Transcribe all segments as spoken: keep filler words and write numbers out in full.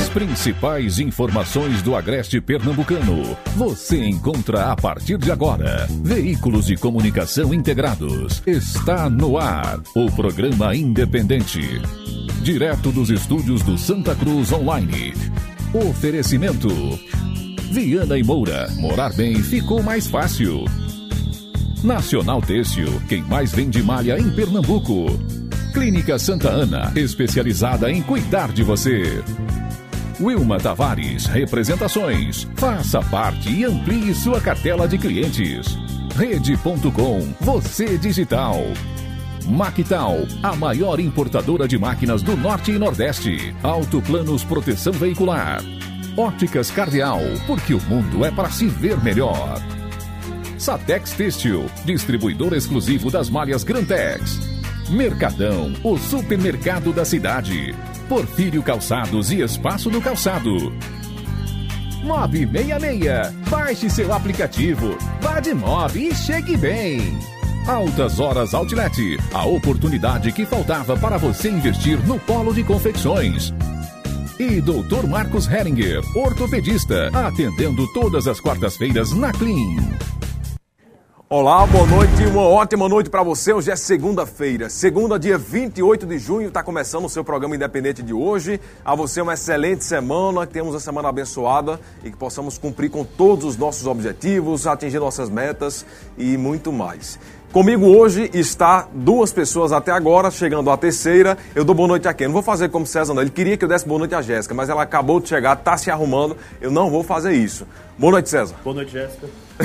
As principais informações do Agreste Pernambucano você encontra a partir de agora. Veículos de comunicação integrados. Está no ar o programa independente. Direto dos estúdios do Santa Cruz Online. Oferecimento: Viana e Moura. Morar bem ficou mais fácil. Nacional Têxtil, quem mais vende malha em Pernambuco. Clínica Santa Ana, especializada em cuidar de você. Wilma Tavares, representações. Faça parte e amplie sua cartela de clientes. Rede ponto com, você digital. Mactal, a maior importadora de máquinas do Norte e Nordeste. Autoplanos Proteção Veicular. Óticas Cardeal, porque o mundo é para se ver melhor. Satex Têxtil, distribuidor exclusivo das malhas Grantex. Mercadão, o supermercado da cidade. Porfírio Calçados e Espaço do Calçado. Mob sessenta e seis. Baixe seu aplicativo. Vá de Mob e chegue bem. Altas Horas Outlet. A oportunidade que faltava para você investir no polo de confecções. E doutor Marcos Heringer, ortopedista, atendendo todas as quartas-feiras na Clean. Olá, boa noite, uma ótima noite para você. Hoje é segunda-feira, segunda, dia vinte e oito de junho, está começando o seu programa independente de hoje. A você uma excelente semana, que tenhamos uma semana abençoada e que possamos cumprir com todos os nossos objetivos, atingir nossas metas e muito mais. Comigo hoje está duas pessoas até agora, chegando à terceira. Eu dou boa noite a quem? Não vou fazer como César, não. Ele queria que eu desse boa noite a Jéssica, mas ela acabou de chegar, está se arrumando. Eu não vou fazer isso. Boa noite, César. Boa noite, Jéssica.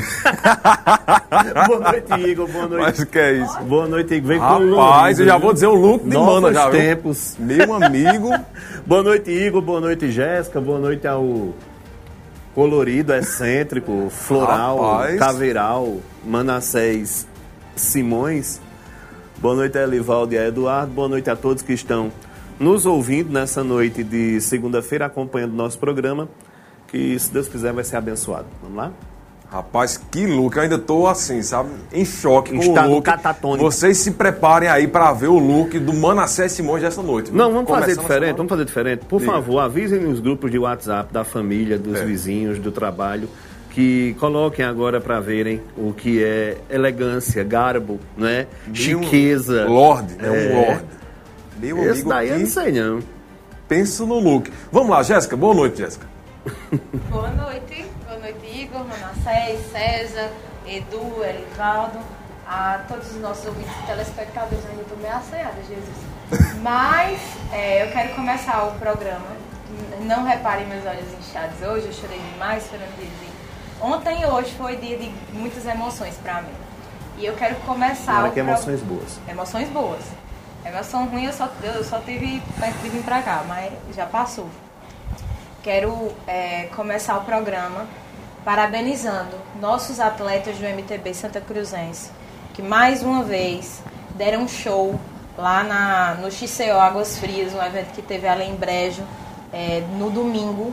Boa noite, Igor. Boa noite. Mas o que é isso? Boa noite, Igor. Vem Rapaz, com o Rapaz, eu já vou dizer o look de mana já, tempos. Viu? Meu amigo. Boa noite, Igor. Boa noite, Jéssica. Boa noite ao colorido, excêntrico, floral, Rapaz. caveiral, Manassés Simões. Boa noite a Elivaldo e a Eduardo. Boa noite a todos que estão nos ouvindo nessa noite de segunda-feira, acompanhando o nosso programa, que, se Deus quiser, vai ser abençoado. Vamos lá? Rapaz, que look. Eu ainda tô assim, sabe, em choque com Estado o look. catatônico. Vocês se preparem aí para ver o look do Manassés Simões dessa noite. Não, vamos fazer diferente, vamos fazer diferente. Por Diga. favor, avisem os grupos de WhatsApp da família, dos é. vizinhos, do trabalho, que coloquem agora para verem o que é elegância, garbo, né? Chiqueza. Lorde, é um é. lorde. Meu Esse amigo daí aqui, eu não sei não. Pensa no look. Vamos lá, Jéssica. Boa noite, Jéssica. Boa noite. Boa noite, Igor, Manassés, César, Edu, Elivaldo, a todos os nossos ouvintes e telespectadores. Ainda estou meio assanhada, Jesus. Mas é, eu quero começar o programa. Não reparem meus olhos inchados hoje, eu chorei demais, foi um dia de... Ontem e hoje foi dia de muitas emoções para mim. E eu quero começar... Agora que emoções pro... boas. Emoções boas. Emoção ruim eu só, eu só tive perto de vir para cá, mas já passou. Quero é, começar o programa parabenizando nossos atletas do M T B Santa Cruzense, que mais uma vez deram um show lá na, no X C O Águas Frias, um evento que teve ali em Brejo, é, no domingo.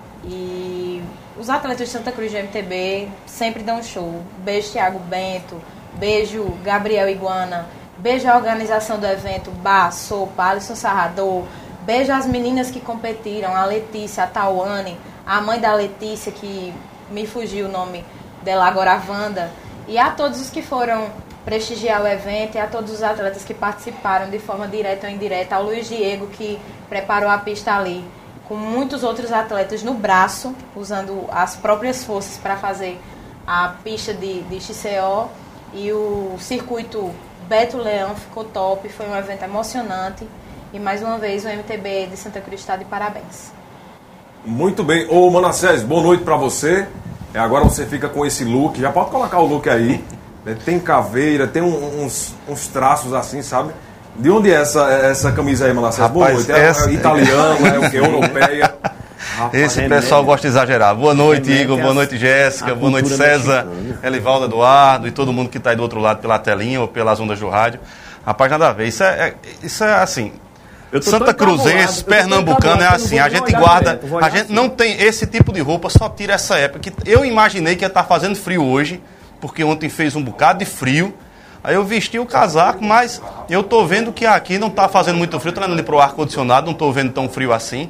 E os atletas de Santa Cruz do M T B sempre dão show. Beijo, Thiago Bento. Beijo, Gabriel Iguana. Beijo à organização do evento, Bar, Sopa, Alisson Sarrador. Beijo às meninas que competiram, a Letícia, a Tawane, a mãe da Letícia, que me fugiu o nome dela agora, a Wanda. E a todos os que foram prestigiar o evento e a todos os atletas que participaram de forma direta ou indireta. Ao Luiz Diego, que preparou a pista ali, com muitos outros atletas no braço, usando as próprias forças para fazer a pista de, de X C O. E o circuito Beto Leão ficou top, foi um evento emocionante. E mais uma vez o M T B de Santa Cruz está de parabéns. Muito bem. Ô Manassés, boa noite para você. É, agora você fica com esse look. Já pode colocar o look aí. Tem caveira, tem uns, uns traços assim, sabe? De onde é essa, essa camisa aí, Manassés? Boa noite. É, essa... é italiana, é o que? Europeia? Rapaz, esse pessoal gosta de exagerar. Boa noite, remete Igor. Boa noite, Jéssica. Boa noite, César. Mexicana. Elivaldo, Eduardo e todo mundo que está aí do outro lado pela telinha ou pelas ondas do rádio. Rapaz, nada a ver. Isso é, é, isso é assim... Santa Cruzense, pernambucano é assim, a gente guarda, a gente não tem esse tipo de roupa, só tira essa época. Que eu imaginei que ia estar fazendo frio hoje, porque ontem fez um bocado de frio. Aí eu vesti o casaco, mas eu tô vendo que aqui não está fazendo muito frio, tô indo ali pro ar-condicionado, não tô vendo tão frio assim.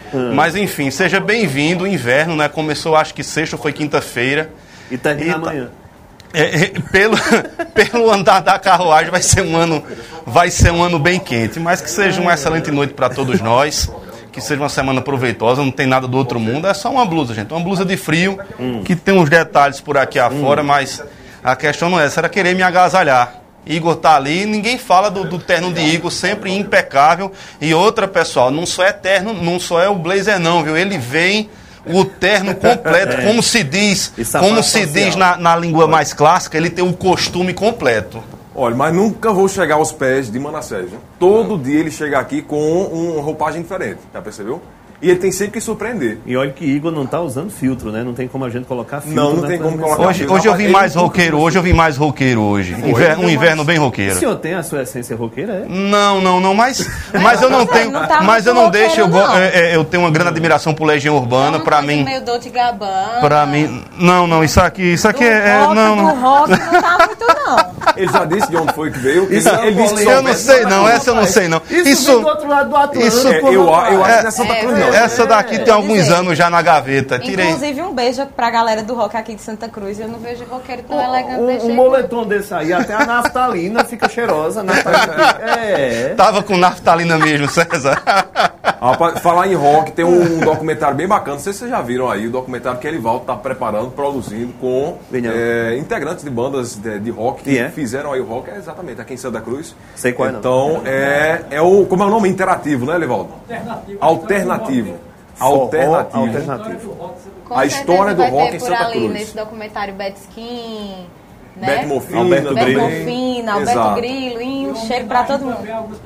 Hum. Mas enfim, seja bem-vindo, o inverno, né? Começou, acho que sexta ou foi quinta-feira. E termina amanhã. É, é, pelo, pelo andar da carruagem vai ser um ano, vai ser um ano bem quente, mas que seja uma excelente noite para todos nós, que seja uma semana proveitosa, não tem nada do outro mundo, é só uma blusa, gente, uma blusa de frio, hum. que tem uns detalhes por aqui afora, hum. mas a questão não é essa, era querer me agasalhar. Igor tá ali, ninguém fala do, do terno de Igor, sempre impecável. E outra, pessoal, não só é terno, não só é o blazer não, viu? Ele vem o terno completo, é. como se diz, como se diz na, na língua mais clássica, ele tem o costume completo. Olha, mas nunca vou chegar aos pés de Manassés. Todo dia ele chega aqui com uma roupagem diferente, já percebeu? E ele tem sempre que surpreender. E olha que Igor não está usando filtro, né? Não tem como a gente colocar filtro. Não, não tem como colocar hoje, filtro. Hoje eu vim mais roqueiro, hoje eu vim mais roqueiro hoje. Inver, um inverno bem roqueiro. O senhor tem a sua essência roqueira, é? Não, não, não, mas, mas eu não tenho, não tá mas eu não deixo, eu, não. Eu, eu tenho uma grande admiração por Legião Urbana, para mim. Meio Dolce Gabbana. Para mim, não, não, isso aqui, isso aqui do é, rock, não, não. rock não tá muito não. Ele já disse de onde foi que veio. Isso ele, ele disse que eu não sei não, essa eu não sei não. Isso, isso do outro lado do Atlântico. Isso, é, eu, eu acho que não é Santa Cruz não. Essa daqui tem alguns dizer. anos já na gaveta. Tirei. Inclusive um beijo pra galera do rock aqui de Santa Cruz. Eu não vejo roqueiro tão elegante desse jeito. Um moletom desse aí, até a naftalina fica cheirosa. Naftalina. É. Tava com naftalina mesmo, César. Rapaz, falar em rock, tem um documentário bem bacana. Não sei se vocês já viram aí, o documentário que Elivaldo tá preparando, produzindo com é, integrantes de bandas de, de rock que yeah. fizeram aí o rock. É exatamente, aqui em Santa Cruz. Sei qual é. Então, é, é o. Como é o nome? Interativo, né, Elivaldo? Alternativo. Alternativo. Alternativo. Alternativo. A história do rock em Santa ali, Cruz. Nesse documentário Betskin, né? Beto Mofina, Alberto Beto Grilo. Mofina, Alberto Grilo, e um cheiro pra todo mundo.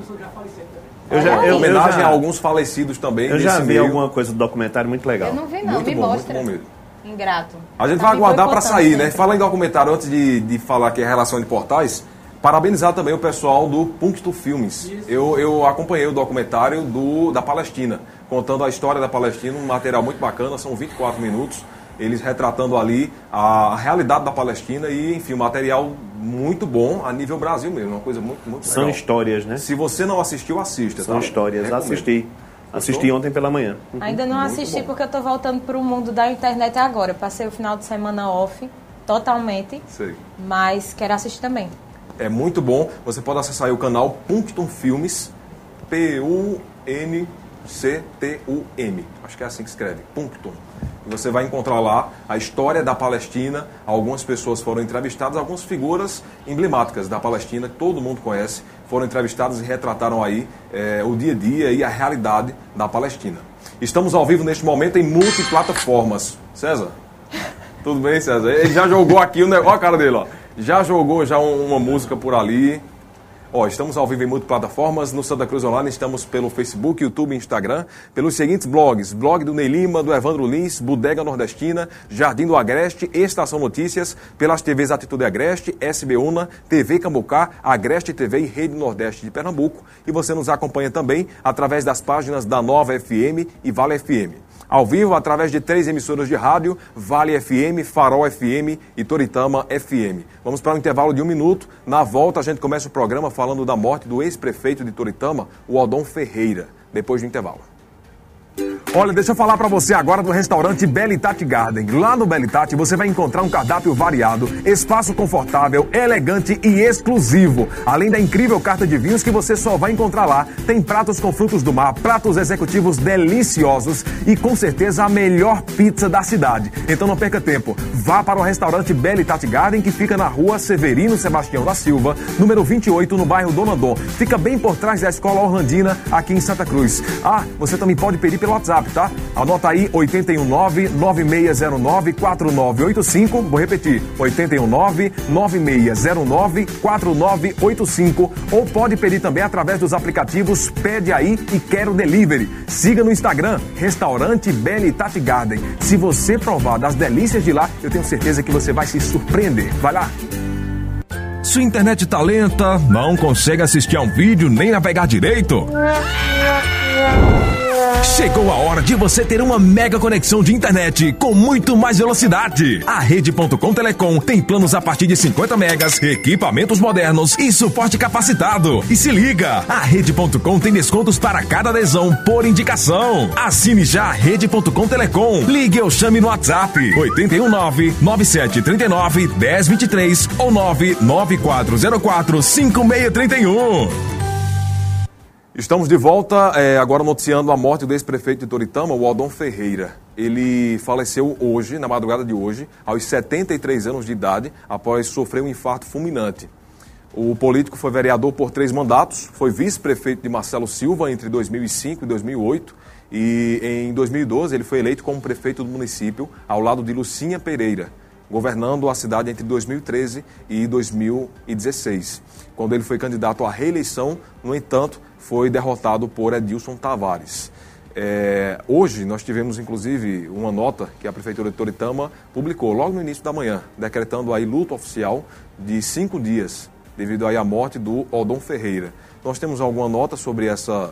Eu já, eu, homenagem eu já, a alguns falecidos também. Eu já vi meio. alguma coisa do documentário muito legal. Eu não vi não, muito me bom, mostra. Muito bom mesmo. Ingrato. A gente tá vai aguardar para sair, sempre. né? Fala em documentário, antes de, de falar aqui a relação de portais, parabenizar também o pessoal do Puncto Filmes. Eu, eu acompanhei o documentário do, da Palestina, contando a história da Palestina, um material muito bacana, são vinte e quatro minutos, eles retratando ali a realidade da Palestina e, enfim, um material muito bom a nível Brasil mesmo, uma coisa muito, muito legal. São histórias, né? Se você não assistiu, assista. São tá? histórias, Recomendo. assisti. Assisti ontem pela manhã. Ainda não Muito assisti bom. porque eu tô voltando pro mundo da internet agora. Eu passei o final de semana off, totalmente, Sei. mas quero assistir também. É muito bom. Você pode acessar aí o canal Punctum Filmes, P U N C T U M. Acho que é assim que escreve, Punctum. E você vai encontrar lá a história da Palestina. Algumas pessoas foram entrevistadas, algumas figuras emblemáticas da Palestina, que todo mundo conhece, foram entrevistadas e retrataram aí é, o dia a dia e a realidade da Palestina. Estamos ao vivo neste momento em multiplataformas. César? Tudo bem, César? Ele já jogou aqui o negócio. Olha a cara dele, ó. Já jogou já uma música por ali. Ó, estamos ao vivo em multiplataformas. No Santa Cruz Online estamos pelo Facebook, YouTube e Instagram. Pelos seguintes blogs. Blog do Ney Lima, do Evandro Lins, Bodega Nordestina, Jardim do Agreste, Estação Notícias. Pelas T Vs Atitude Agreste, S B UNA, T V Cambucá, Agreste T V e Rede Nordeste de Pernambuco. E você nos acompanha também através das páginas da Nova F M e Vale F M. Ao vivo, através de três emissoras de rádio, Vale F M, Farol F M e Toritama F M. Vamos para um intervalo de um minuto. Na volta, a gente começa o programa falando da morte do ex-prefeito de Toritama, o Aldon Ferreira, depois do intervalo. Olha, deixa eu falar pra você agora do restaurante Belitati Garden. Lá no Belitati você vai encontrar um cardápio variado, espaço confortável, elegante e exclusivo. Além da incrível carta de vinhos que você só vai encontrar lá, tem pratos com frutos do mar, pratos executivos deliciosos e com certeza a melhor pizza da cidade. Então não perca tempo, vá para o restaurante Belitati Garden, que fica na rua Severino Sebastião da Silva, número vinte e oito, no bairro Dom Andon. Fica bem por trás da Escola Orlandina, aqui em Santa Cruz. Ah, você também pode pedir pelo WhatsApp, tá? Anota aí oito um nove, nove seis zero nove, quatro nove oito cinco. Vou repetir, oito um nove, nove seis zero nove, quatro nove oito cinco. Ou pode pedir também através dos aplicativos Pede Aí e Quero Delivery. Siga no Instagram, Restaurante Belitati Garden. Se você provar das delícias de lá, eu tenho certeza que você vai se surpreender. Vai lá! Sua internet tá lenta, não consegue assistir a um vídeo nem navegar direito? Chegou a hora de você ter uma mega conexão de internet com muito mais velocidade. A Rede ponto com Telecom tem planos a partir de cinquenta megas, equipamentos modernos e suporte capacitado. E se liga, a Rede ponto com tem descontos para cada adesão por indicação. Assine já a Rede ponto com Telecom. Ligue ou chame no WhatsApp oito um nove, nove sete três nove, um zero dois três ou nove nove quatro zero quatro, cinco seis três um. Estamos de volta, é, agora noticiando a morte do ex-prefeito de Toritama, o Odon Ferreira. Ele faleceu hoje, na madrugada de hoje, aos setenta e três anos de idade, após sofrer um infarto fulminante. O político foi vereador por três mandatos, foi vice-prefeito de Marcelo Silva entre dois mil e cinco e dois mil e oito e em dois mil e doze ele foi eleito como prefeito do município, ao lado de Lucinha Pereira, governando a cidade entre dois mil e treze e dois mil e dezesseis. Quando ele foi candidato à reeleição, no entanto, foi derrotado por Edilson Tavares. É, hoje nós tivemos inclusive uma nota que a Prefeitura de Toritama publicou logo no início da manhã, decretando aí luto oficial de cinco dias, devido aí à morte do Odon Ferreira. Nós temos alguma nota sobre essa,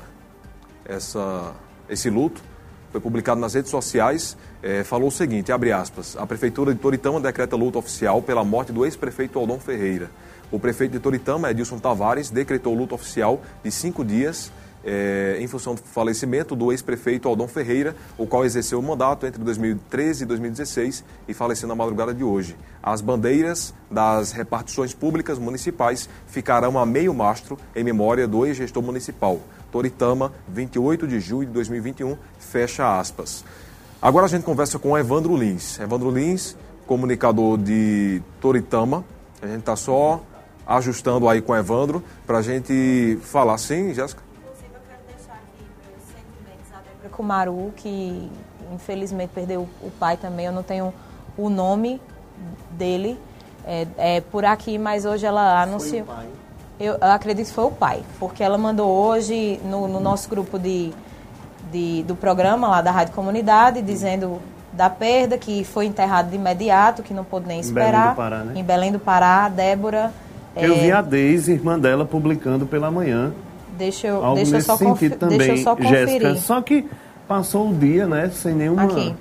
essa, esse luto? Foi publicado nas redes sociais, é, falou o seguinte, abre aspas, a Prefeitura de Toritama decreta luto oficial pela morte do ex-prefeito Odon Ferreira. O prefeito de Toritama, Edilson Tavares, decretou luto oficial de cinco dias é, em função do falecimento do ex-prefeito Odon Ferreira, o qual exerceu o mandato entre dois mil e treze e dois mil e dezesseis e faleceu na madrugada de hoje. As bandeiras das repartições públicas municipais ficarão a meio mastro em memória do ex-gestor municipal. Toritama, vinte e oito de julho de dois mil e vinte e um, fecha aspas. Agora a gente conversa com Evandro Lins. Evandro Lins, comunicador de Toritama. A gente está só ajustando aí com o Evandro para a gente falar. Sim, Jéssica? Inclusive, eu quero deixar aqui meus sentimentos a Débora Kumaru, que infelizmente perdeu o pai também. Eu não tenho o nome dele é, é, por aqui, mas hoje ela anunciou. Foi o pai. Eu, eu acredito que foi o pai, porque ela mandou hoje no, no nosso grupo de, de, do programa lá da Rádio Comunidade, dizendo da perda, que foi enterrado de imediato, que não pôde nem esperar. Em Belém do Pará, né? Em Belém do Pará, Débora. Eu é... vi a Deise, irmã dela, publicando pela manhã. Deixa eu, algo deixa eu, só, confi- também, deixa eu só conferir. Jéssica, só que passou o dia, né, sem nenhuma... Aqui.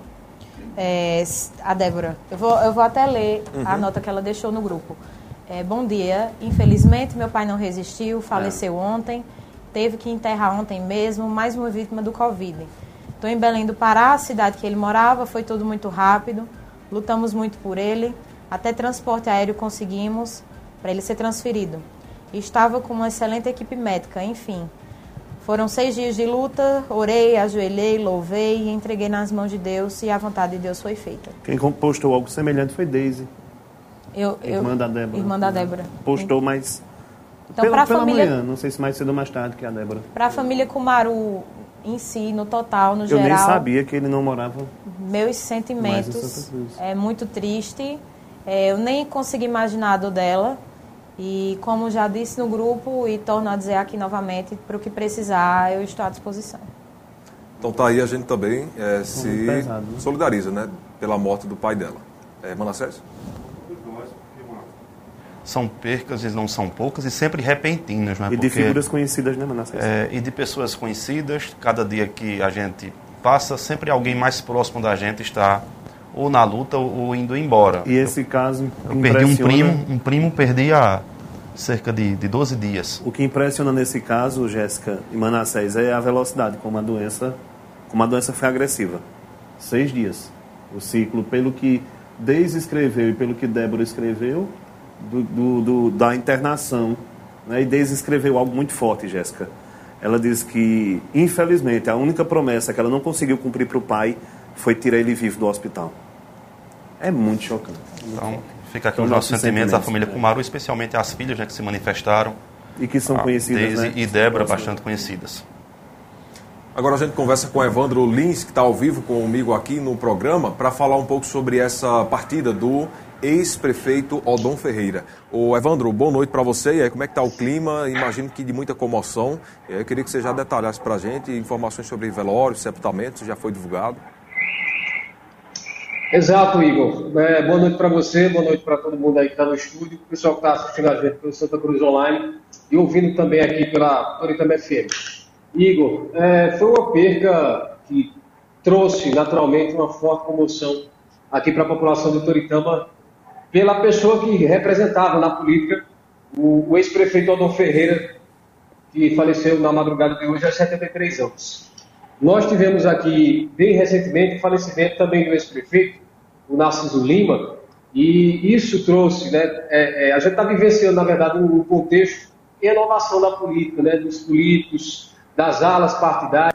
É, a Débora, eu vou, eu vou até ler uhum. a nota que ela deixou no grupo. É, bom dia, infelizmente meu pai não resistiu, faleceu é. ontem, teve que enterrar ontem mesmo, mais uma vítima do Covid. Estou em Belém do Pará, a cidade que ele morava, foi tudo muito rápido, lutamos muito por ele, até transporte aéreo conseguimos para ele ser transferido. Estava com uma excelente equipe médica, enfim. Foram seis dias de luta, orei, ajoelhei, louvei e entreguei nas mãos de Deus e a vontade de Deus foi feita. Quem postou algo semelhante foi Deise. Eu, eu, irmã da Débora. Irmã da Débora. Postou, mas então, pela, pela família, manhã, não sei se mais cedo ou mais tarde que a Débora. Para a família Kumaru em si, no total, no eu geral... Eu nem sabia que ele não morava... Meus sentimentos, é muito triste. É, eu nem consegui imaginar a dor dela. E como já disse no grupo e torno a dizer aqui novamente, para o que precisar, eu estou à disposição. Então tá aí, a gente também é, se pesado, né? solidariza, né, pela morte do pai dela. É, Manassés? São percas e não são poucas e sempre repentinas, né? E de Porque, figuras conhecidas, né, Manassés? É, e de pessoas conhecidas, cada dia que a gente passa, sempre alguém mais próximo da gente está ou na luta ou indo embora. E esse caso eu perdi um primo, um primo perdi há cerca de, de doze dias. O que impressiona nesse caso, Jéssica e Manassés, é a velocidade como a doença, como a doença foi agressiva. Seis dias. O ciclo, pelo que Deise escreveu e pelo que Débora escreveu, do, do, do, da internação, né? E Deise escreveu algo muito forte, Jéssica. Ela diz que, infelizmente, a única promessa que ela não conseguiu cumprir para o pai foi tirar ele vivo do hospital. É muito chocante. Então, fica aqui então, os nossos sentimentos à família Kumaru, especialmente às filhas, né, que se manifestaram. E que são conhecidas, Deise, né? E Débora, bastante conhecidas. Agora a gente conversa com o Evandro Lins, que está ao vivo comigo aqui no programa, para falar um pouco sobre essa partida do ex-prefeito Odon Ferreira. Ô Evandro, boa noite para você. E aí, como é que está o clima? Imagino que de muita comoção. Eu queria que você já detalhasse para a gente informações sobre velórios, sepultamentos, já foi divulgado. Exato, Igor. É, boa noite para você, boa noite para todo mundo aí que está no estúdio, o pessoal que está assistindo a gente pelo Santa Cruz Online e ouvindo também aqui pela Toritama F M. Igor, é, foi uma perca que trouxe naturalmente uma forte comoção aqui para a população de Toritama, pela pessoa que representava na política o, o ex-prefeito Odon Ferreira, que faleceu na madrugada de hoje aos setenta e três anos. Nós tivemos aqui, bem recentemente, o falecimento também do ex-prefeito, o Narciso Lima, e isso trouxe, né, é, é, a gente está vivenciando, na verdade, um contexto de renovação da política, né, dos políticos, das alas partidárias,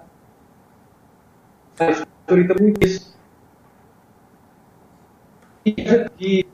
e,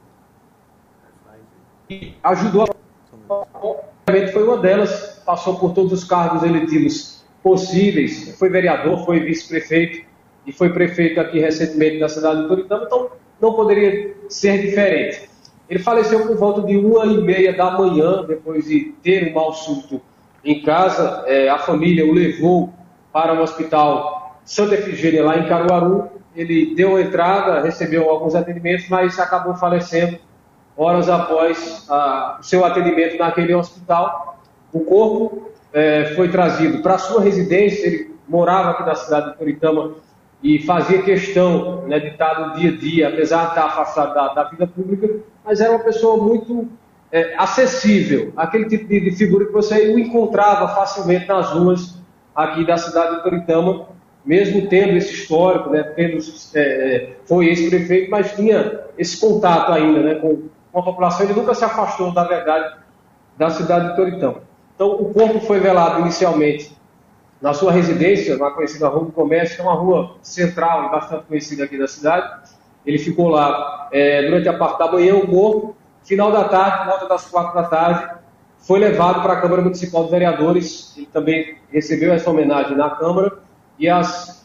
e ajudou, obviamente foi uma delas, passou por todos os cargos eletivos possíveis, foi vereador, foi vice-prefeito e foi prefeito aqui recentemente da cidade de Toritama, então não poderia ser diferente. Ele faleceu por volta de uma e meia da manhã, depois de ter um mal súbito em casa. É, a família o levou para o hospital Santa Efigênia, lá em Caruaru. Ele deu entrada, recebeu alguns atendimentos, mas acabou falecendo horas após ah, o seu atendimento naquele hospital. O corpo é, foi trazido para a sua residência. Ele morava aqui na cidade de Toritama e fazia questão, né, de estar no dia a dia, apesar de estar afastado da, da vida pública, mas era uma pessoa muito é, acessível, aquele tipo de, de figura que você o encontrava facilmente nas ruas aqui da cidade de Toritama, mesmo tendo esse histórico, né, tendo, é, foi ex-prefeito, mas tinha esse contato ainda, né, com, com a população. Ele nunca se afastou, da verdade, da cidade de Toritama. Então, o corpo foi velado inicialmente na sua residência, na conhecida Rua do Comércio, que é uma rua central e bastante conhecida aqui da cidade. Ele ficou lá é, durante a parte da manhã, o corpo. Final da tarde, volta das quatro da tarde, foi levado para a Câmara Municipal de Vereadores. Ele também recebeu essa homenagem na Câmara. E às,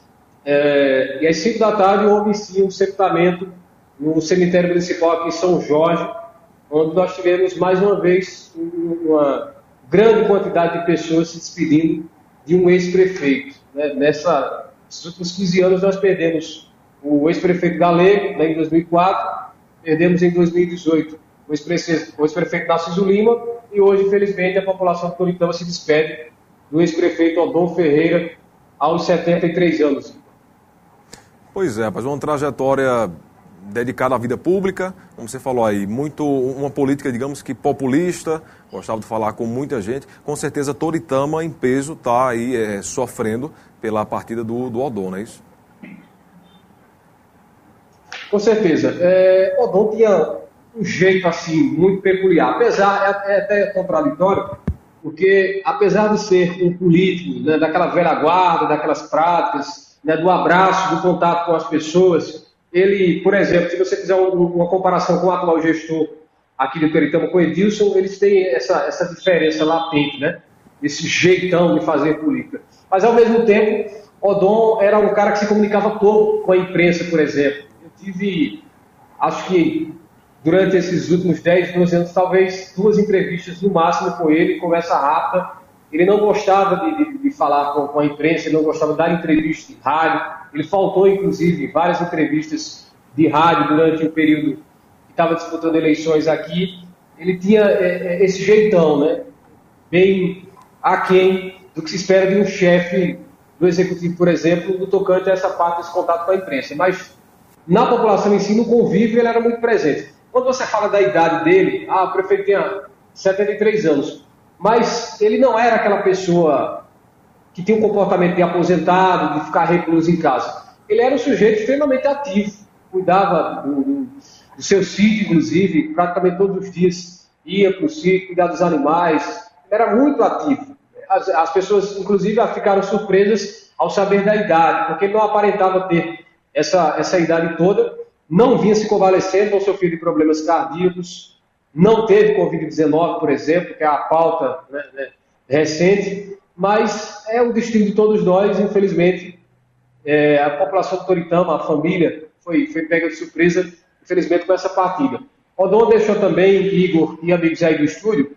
é, e às cinco da tarde houve sim um sepultamento no cemitério municipal aqui em São Jorge, onde nós tivemos mais uma vez uma grande quantidade de pessoas se despedindo de um ex-prefeito. Né? Nessa, nesses últimos quinze anos nós perdemos o ex-prefeito Galego, né, em dois mil e quatro, perdemos em dois mil e dezoito o ex-prefeito, o ex-prefeito Narciso Lima, e hoje, infelizmente, a população de Toritama se despede do ex-prefeito Odon Ferreira aos setenta e três anos. Pois é, mas uma trajetória dedicada à vida pública, como você falou aí, muito uma política, digamos que populista, gostava de falar com muita gente. Com certeza Toritama, em peso, está aí é, sofrendo pela partida do, do Odon, não é isso? Com certeza. É, Odon tinha um jeito assim muito peculiar, apesar, é, é até contraditório, porque apesar de ser um político, né, daquela velha guarda, daquelas práticas, né, do abraço, do contato com as pessoas, ele, por exemplo, se você fizer uma comparação com o atual gestor aqui de Toritama, com o Edilson, eles têm essa, essa diferença latente, né? Esse jeitão de fazer política. Mas, ao mesmo tempo, Odon era um cara que se comunicava pouco com a imprensa, por exemplo. Eu tive, acho que durante esses últimos dez, doze anos, talvez duas entrevistas no máximo com ele, conversa rápida. Ele não gostava de, de, de falar com, com a imprensa, ele não gostava de dar entrevistas de rádio. Ele faltou, inclusive, várias entrevistas de rádio durante o período que estava disputando eleições aqui. Ele tinha é, esse jeitão, né? Bem aquém do que se espera de um chefe do executivo, por exemplo, no tocante a essa parte desse contato com a imprensa. Mas na população em si, no convívio, ele era muito presente. Quando você fala da idade dele, ah, o prefeito tinha setenta e três anos, mas ele não era aquela pessoa que tinha um comportamento de aposentado, de ficar recluso em casa. Ele era um sujeito extremamente ativo, cuidava do, do, do seu sítio, inclusive, praticamente todos os dias ia para o sítio, cuidar dos animais, ele era muito ativo. As, as pessoas, inclusive, ficaram surpresas ao saber da idade, porque ele não aparentava ter essa, essa idade toda, não vinha se convalescendo, não sofria de problemas cardíacos, não teve covid dezenove, por exemplo, que é a pauta, né, né, recente, mas é o destino de todos nós, infelizmente. É, a população de Toritama, a família, foi, foi pega de surpresa, infelizmente, com essa partida. Odon deixou também, Igor e amigos aí do estúdio,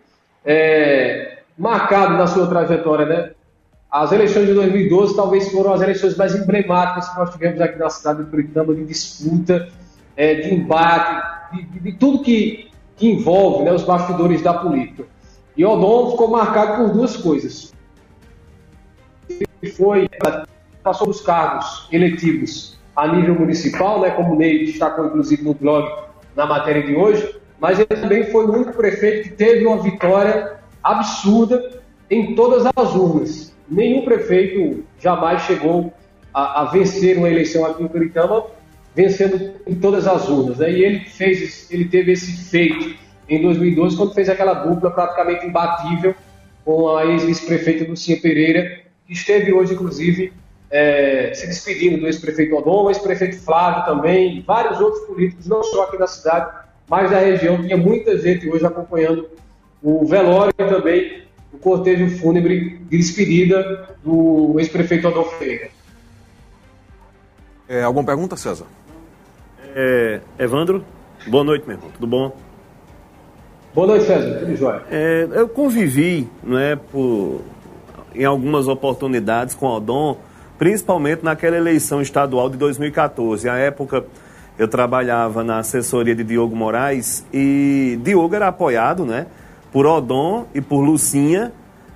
é, marcado na sua trajetória, né? As eleições de dois mil e doze talvez foram as eleições mais emblemáticas que nós tivemos aqui na cidade de Toritama, de disputa, é, de embate, de, de, de tudo que, que envolve, né, os bastidores da política. E Odon ficou marcado por duas coisas. Ele foi passou dos cargos eletivos a nível municipal, né, como o Ney destacou inclusive no blog, na matéria de hoje, mas ele também foi o único prefeito que teve uma vitória absurda em todas as urnas. Nenhum prefeito jamais chegou a, a vencer uma eleição aqui em Toritama, vencendo em todas as urnas, né? E ele, fez, ele teve esse feito em dois mil e doze, quando fez aquela dupla praticamente imbatível com a ex-vice-prefeita Lucinha Pereira, que esteve hoje, inclusive, é, se despedindo do ex-prefeito Odon, o ex-prefeito Flávio também, e vários outros políticos, não só aqui da cidade, mas da região. Tinha muita gente hoje acompanhando o velório e também o cortejo fúnebre de despedida do ex-prefeito Odon Ferreira. É, alguma pergunta, César? É, Evandro, boa noite, meu irmão. Tudo bom? Boa noite, César. Tudo jóia. É, eu convivi, né, por, em algumas oportunidades com o Odon, principalmente naquela eleição estadual de dois mil e catorze. À época, eu trabalhava na assessoria de Diogo Moraes e Diogo era apoiado, né, por Odon e por Lucinha,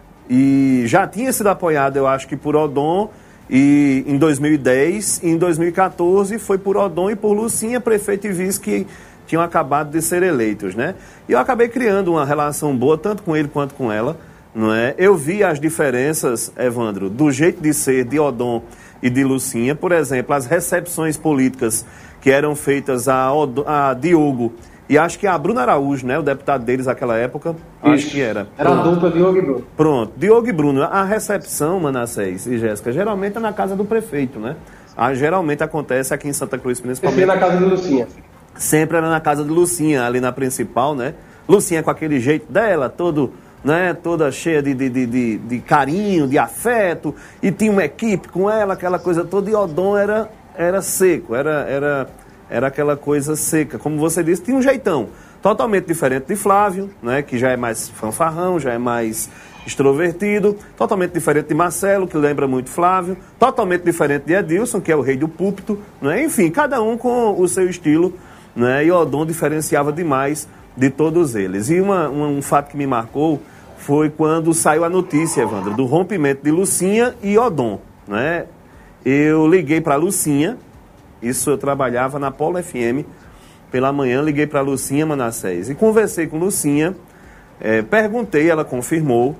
e já tinha sido apoiado, eu acho que por Odon, e em dois mil e dez, e em dois mil e catorze foi por Odon e por Lucinha, prefeito e vice, que tinham acabado de ser eleitos, né? E eu acabei criando uma relação boa, tanto com ele quanto com ela, não é? Eu vi as diferenças, Evandro, do jeito de ser de Odon e de Lucinha. Por exemplo, as recepções políticas que eram feitas a, Odon, a Diogo e acho que a Bruna Araújo, né? O deputado deles naquela época, Isso. acho que era. Era a dupla Diogo e Bruno. Pronto, Diogo e Bruno. A recepção, Manassés e Jéssica, geralmente é na casa do prefeito, né? Ah, geralmente acontece aqui em Santa Cruz, principalmente. Sempre na casa de Lucinha. Sempre era na casa de Lucinha, ali na principal, né? Lucinha com aquele jeito dela, todo, né? Toda cheia de, de, de, de, de carinho, de afeto, e tinha uma equipe com ela, aquela coisa toda, e Odon era, era seco, era... era Era aquela coisa seca. Como você disse, tinha um jeitão totalmente diferente de Flávio, né, que já é mais fanfarrão, já é mais extrovertido. Totalmente diferente de Marcelo, que lembra muito Flávio. Totalmente diferente de Edilson, que é o rei do púlpito. Né? Enfim, cada um com o seu estilo. Né? E Odon diferenciava demais de todos eles. E uma, uma, um fato que me marcou foi quando saiu a notícia, Evandro, do rompimento de Lucinha e Odon. Né? Eu liguei para Lucinha. Isso eu trabalhava na Polo F M, pela manhã liguei para a Lucinha Manassés e conversei com Lucinha, é, perguntei, ela confirmou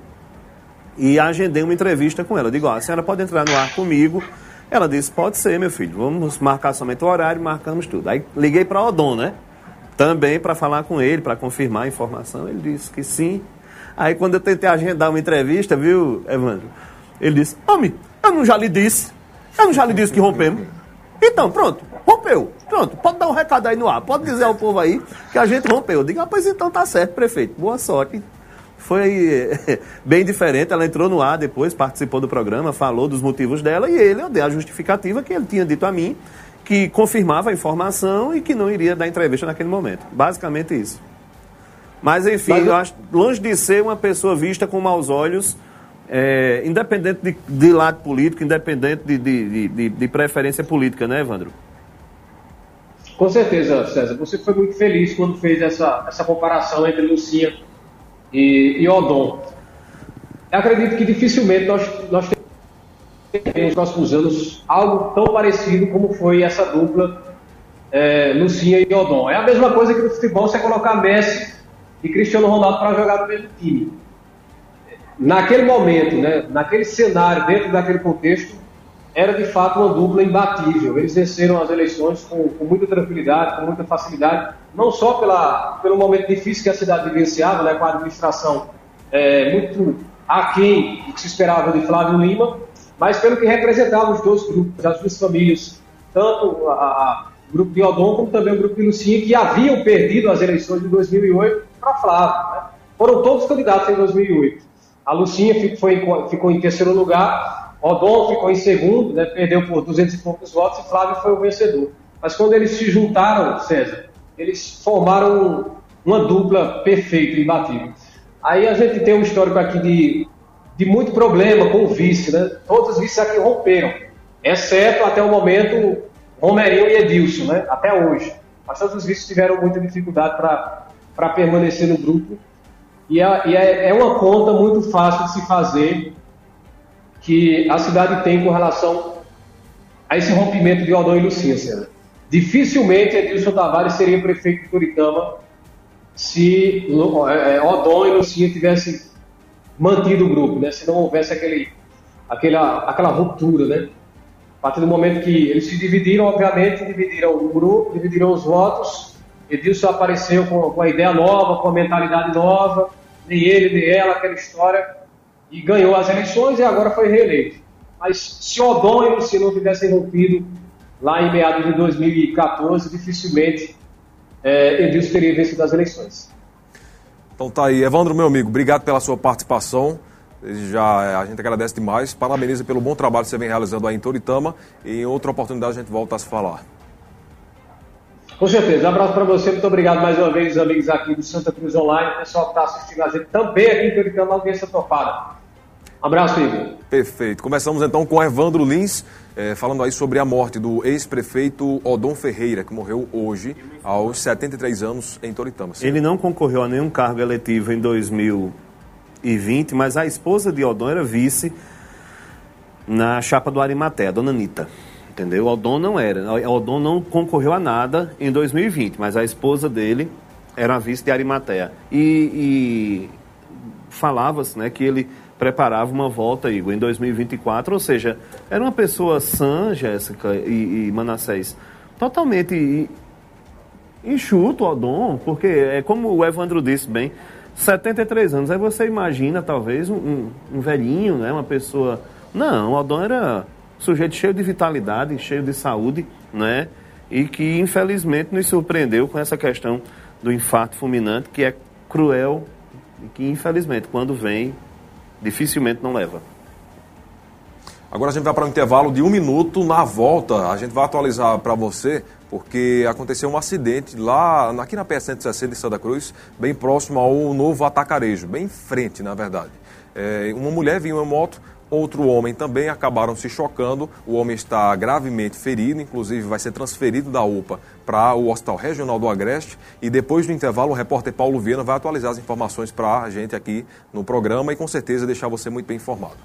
e agendei uma entrevista com ela. Eu digo, ó, a senhora pode entrar no ar comigo? Ela disse, pode ser, meu filho, vamos marcar somente o horário, marcamos tudo. Aí liguei para Odon, né? Também para falar com ele, para confirmar a informação, ele disse que sim. Aí quando eu tentei agendar uma entrevista, viu, Evandro? Ele disse, homem, eu não já lhe disse, eu não já lhe disse que rompemos. Então, pronto, rompeu. Pronto, pode dar um recado aí no ar. Pode dizer ao povo aí que a gente rompeu. Eu digo, ah, pois então tá certo, prefeito. Boa sorte. Foi bem diferente. Ela entrou no ar depois, participou do programa, falou dos motivos dela e ele, eu dei a justificativa que ele tinha dito a mim, que confirmava a informação e que não iria dar entrevista naquele momento. Basicamente isso. Mas, enfim, Mas eu... eu acho, longe de ser uma pessoa vista com maus olhos... É, independente de, de lado político, independente de, de, de, de preferência política, né, Evandro? Com certeza, César. Você foi muito feliz quando fez essa, essa comparação entre Lucinha e, e Odon. Eu acredito que dificilmente nós, nós teremos nos próximos anos algo tão parecido como foi essa dupla é, Lucinha e Odon. É a mesma coisa que no futebol você colocar Messi e Cristiano Ronaldo para jogar no mesmo time. Naquele momento, né, naquele cenário, dentro daquele contexto, era de fato uma dupla imbatível. Eles venceram as eleições com, com muita tranquilidade, com muita facilidade, não só pela, pelo momento difícil que a cidade vivenciava, né, com a administração é, muito aquém do que se esperava de Flávio Lima, mas pelo que representava os dois grupos, as duas famílias, tanto a, a, o grupo de Odon como também o grupo de Lucinha, que haviam perdido as eleições de dois mil e oito para Flávio. Né? Foram todos candidatos em dois mil e oito. A Lucinha ficou em, ficou em terceiro lugar, Odon ficou em segundo, né, perdeu por duzentos e poucos votos e Flávio foi o vencedor. Mas quando eles se juntaram, César, eles formaram uma dupla perfeita, imbatível. Aí a gente tem um histórico aqui de, de muito problema com o vice, né? Todos os vices aqui romperam, exceto até o momento Romerinho e Edilson, né? Até hoje. Mas todos os vices tiveram muita dificuldade para permanecer no grupo. E, é, e é, é uma conta muito fácil de se fazer que a cidade tem com relação a esse rompimento de Odon e Lucinha, César. Dificilmente Edilson Tavares seria prefeito de Toritama se é, Odon e Lucinha tivessem mantido o grupo, né? Se não houvesse aquele, aquela, aquela ruptura, né? A partir do momento que eles se dividiram, obviamente, dividiram o grupo, dividiram os votos, Edilson apareceu com, com a ideia nova, com a mentalidade nova, nem ele, nem ela, aquela história, e ganhou as eleições e agora foi reeleito. Mas se Odon e Lucinha não tivessem rompido lá em meados de dois mil e quatorze, dificilmente é, Edilson teria vencido as eleições. Então tá aí. Evandro, meu amigo, obrigado pela sua participação. Já, a gente agradece demais. Parabeniza pelo bom trabalho que você vem realizando aí em Toritama. E em outra oportunidade a gente volta a se falar. Com certeza. Um abraço para você. Muito obrigado mais uma vez, amigos aqui do Santa Cruz Online. O pessoal que está assistindo a gente também aqui em Toritama, audiência topada. Um abraço, Igor. Perfeito. Começamos então com Evandro Lins, eh, falando aí sobre a morte do ex-prefeito Odon Ferreira, que morreu hoje, aos setenta e três anos, em Toritama. Sim. Ele não concorreu a nenhum cargo eletivo em dois mil e vinte, mas a esposa de Odon era vice na chapa do Arimatea, a dona Anitta. Entendeu? Odon não era. Odon não concorreu a nada em dois mil e vinte, mas a esposa dele era a vice de Arimatea. E, e falava-se, né, que ele preparava uma volta, Igor, em dois mil e vinte e quatro, ou seja, era uma pessoa sã, Jéssica e, e Manassés, totalmente enxuto, Odon, porque é como o Evandro disse bem, setenta e três anos, aí você imagina talvez um, um velhinho, né, uma pessoa... Não, o Odon era um sujeito cheio de vitalidade, cheio de saúde, né, e que infelizmente nos surpreendeu com essa questão do infarto fulminante, que é cruel e que infelizmente quando vem dificilmente não leva. Agora a gente vai para um intervalo de um minuto. Na volta, a gente vai atualizar para você, porque aconteceu um acidente lá, aqui na P S cento e sessenta em Santa Cruz, bem próximo ao novo Atacarejo, bem em frente, na verdade. É, uma mulher vinha em uma moto, outro homem também, acabaram se chocando. O homem está gravemente ferido, inclusive vai ser transferido da U P A para o Hospital Regional do Agreste. E depois do intervalo, o repórter Paulo Viana vai atualizar as informações para a gente aqui no programa e com certeza deixar você muito bem informado.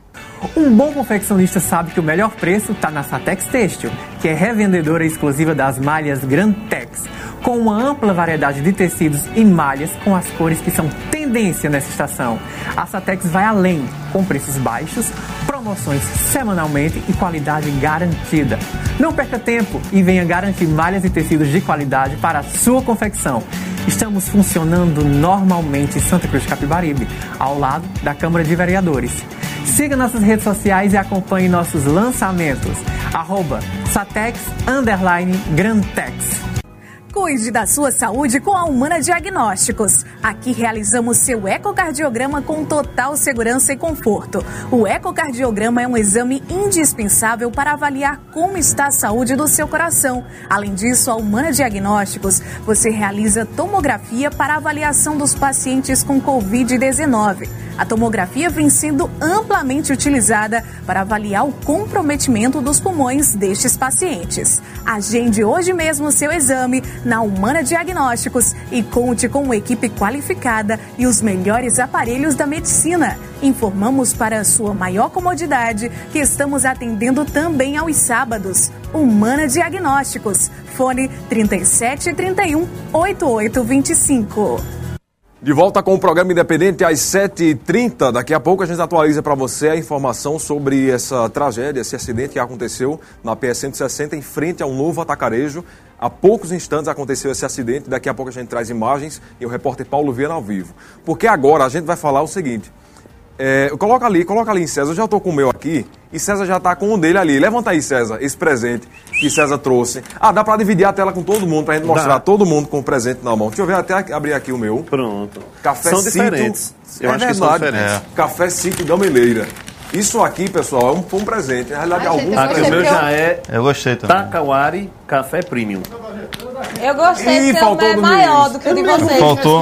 Um bom confeccionista sabe que o melhor preço está na Satex Têxtil, que é revendedora exclusiva das malhas Grantex, com uma ampla variedade de tecidos e malhas com as cores que são tendência nessa estação. A Satex vai além, com preços baixos, promoções semanalmente e qualidade garantida. Não perca tempo e venha garantir malhas e tecidos de qualidade para a sua confecção. Estamos funcionando normalmente em Santa Cruz de Capibaribe, ao lado da Câmara de Vereadores. Siga nossas redes sociais e acompanhe nossos lançamentos. Arroba Satex Underline Grantex. Cuide da sua saúde com a Humana Diagnósticos. Aqui realizamos seu ecocardiograma com total segurança e conforto. O ecocardiograma é um exame indispensável para avaliar como está a saúde do seu coração. Além disso, a Humana Diagnósticos, você realiza tomografia para avaliação dos pacientes com covid dezenove. A tomografia vem sendo amplamente utilizada para avaliar o comprometimento dos pulmões destes pacientes. Agende hoje mesmo o seu exame na Humana Diagnósticos e conte com uma equipe qualificada e os melhores aparelhos da medicina. Informamos para a sua maior comodidade que estamos atendendo também aos sábados. Humana Diagnósticos. Fone trinta e sete, trinta e um, oitenta e oito, vinte e cinco. De volta com o programa Independente às sete e trinta. Daqui a pouco a gente atualiza para você a informação sobre essa tragédia, esse acidente que aconteceu na P S cento e sessenta em frente ao novo Atacarejo. Há poucos instantes aconteceu esse acidente. Daqui a pouco a gente traz imagens e o repórter Paulo Viana ao vivo. Porque agora a gente vai falar o seguinte. É, coloca ali, coloca ali em César. Eu já estou com o meu aqui e César já está com o dele ali. Levanta aí, César, esse presente que César trouxe. Ah, dá para dividir a tela com todo mundo, para a gente mostrar dá. Todo mundo com o presente na mão. Deixa eu ver, até abrir aqui o meu. Pronto. Café são Sítio, diferentes. Eu é acho verdade, que são diferentes. É. Café Sítio Gameleira. Isso aqui, pessoal, é um, um presente. Na realidade, Ai, alguns... Aqui o meu já é eu gostei também. Takawari Café Premium. Eu gostei, Ih, porque o meu é maior do que o de vocês. Faltou.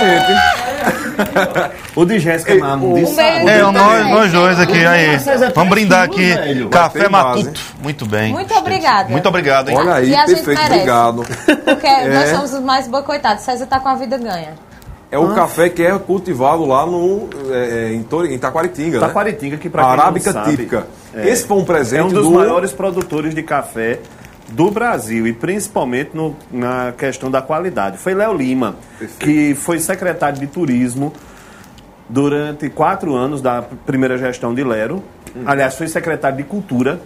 O de Jéssica é Marmo. É, nós, nós dois aqui, aí. Vamos brindar aqui. Velho. Café Matuto. Muito bem. Muito obrigada. Muito obrigado, hein? Olha aí, E a gente perfeito, merece. obrigado. Porque É. nós somos os mais boicotados. César tá com a vida ganha. É o café que é cultivado lá no, é, em, Tori- em Taquaritinga, né? Taquaritinga, que pra A quem arábica não sabe, típica. É, Esse foi um presente É um dos do... maiores produtores de café do Brasil, e principalmente no, na questão da qualidade. Foi Léo Lima, Perfeito. que foi secretário de Turismo durante quatro anos da primeira gestão de Lero. Uhum. Aliás, foi secretário de Cultura,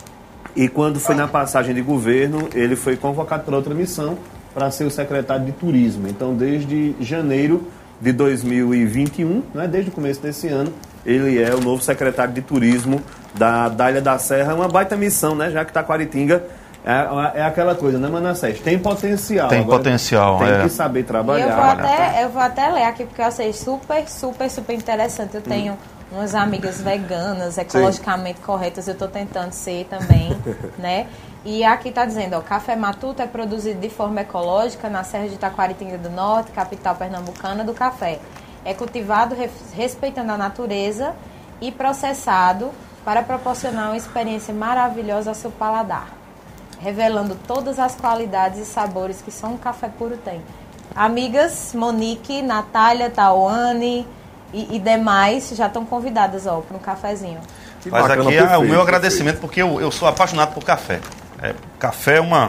e quando foi na passagem de governo, ele foi convocado para outra missão, para ser o secretário de Turismo. Então, desde janeiro de dois mil e vinte e um, né, desde o começo desse ano, ele é o novo secretário de Turismo da, da Ilha da Serra. Uma baita missão, né, já que Taquaritinga é, é aquela coisa, né, Manassés? Tem potencial. Tem Agora, potencial, Tem é. que saber trabalhar. E eu vou, até, eu vou até ler aqui, porque eu achei super, super, super interessante. Eu tenho hum. umas amigas veganas, ecologicamente Sim. corretas, eu estou tentando ser também, né? E aqui está dizendo, ó, Café Matuto é produzido de forma ecológica na Serra de Taquaritinga do Norte, capital pernambucana do café. É cultivado re- respeitando a natureza e processado para proporcionar uma experiência maravilhosa ao seu paladar, revelando todas as qualidades e sabores que só um café puro tem. Amigas Monique, Natália, Tawane e, e demais já estão convidadas ó, para um cafezinho. Que Mas bacana, aqui é perfeito, o meu agradecimento, porque eu, eu sou apaixonado por café. É, café é uma,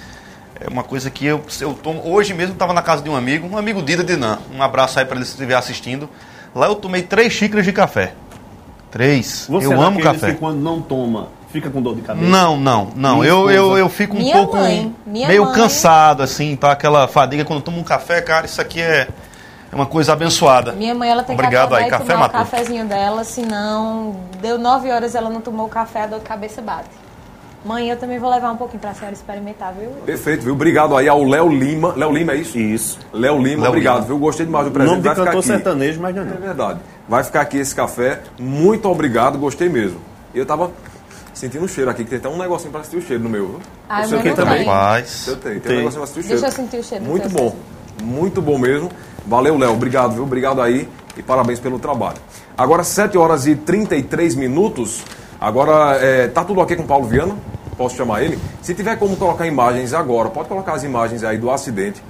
é uma coisa que eu, eu tomo. Hoje mesmo estava na casa de um amigo, um amigo Dida Dinan. Um abraço aí para ele se estiver assistindo. Lá eu tomei três xícaras de café. Três. Você eu é amo café. Que quando não toma, fica com dor de cabeça? Não, não, não. Eu, eu, eu fico um minha pouco mãe, minha meio mãe. cansado, assim, tá? Aquela fadiga quando eu tomo um café, cara, isso aqui é, é uma coisa abençoada. Minha mãe, ela tem Obrigado que acordar aí, e café tomar matou. o cafezinho dela, senão deu nove horas ela não tomou o café, a dor de cabeça bate. Mãe, eu também vou levar um pouquinho pra senhora experimentar, viu? Perfeito, viu? Obrigado aí ao Léo Lima. Léo Lima, é isso? Isso. Léo Lima, Léo obrigado, Lima. viu? Gostei demais do presente. Nome de Vai ficar cantor aqui. sertanejo, mas não é não. É verdade. Vai ficar aqui esse café. Muito obrigado, gostei mesmo. Eu tava sentindo o cheiro aqui, que tem até um negocinho pra sentir o cheiro no meu, viu? Ah, o seu eu tem não também? tenho. Rapaz. Eu tenho, tem, Tem. um negocinho pra sentir o cheiro. Deixa eu sentir o cheiro. Muito do teu bom. Muito bom mesmo. Valeu, Léo. Obrigado, viu? Obrigado aí e parabéns pelo trabalho. Agora, sete horas e trinta e três minutos. Agora, é, tá tudo ok com o Paulo Viana? Posso chamar ele? Se tiver como colocar imagens agora, pode colocar as imagens aí do acidente.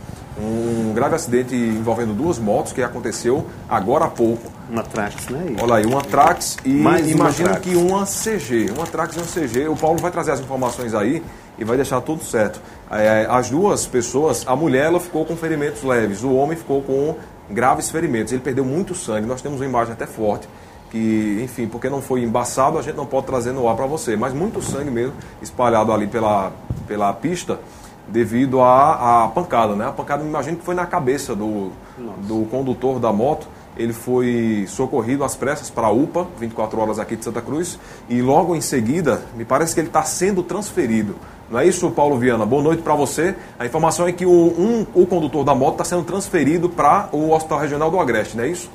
Um grave acidente envolvendo duas motos que aconteceu agora há pouco. Uma Trax, né? Olha aí, uma Trax e Mais uma imagino Trax. que uma C G. Uma Trax e uma C G. O Paulo vai trazer as informações aí e vai deixar tudo certo. É, as duas pessoas, a mulher ela ficou com ferimentos leves, o homem ficou com graves ferimentos. Ele perdeu muito sangue, nós temos uma imagem até forte. Que, enfim, porque não foi embaçado, a gente não pode trazer no ar para você. Mas muito sangue mesmo espalhado ali pela, pela pista devido à, à pancada, né? A pancada, me imagino que foi na cabeça do, do condutor da moto. Ele foi socorrido às pressas para a U P A, vinte e quatro horas aqui de Santa Cruz. E logo em seguida, me parece que ele está sendo transferido. Não é isso, Paulo Viana? Boa noite para você. A informação é que o, um, o condutor da moto está sendo transferido para o Hospital Regional do Agreste, não é isso?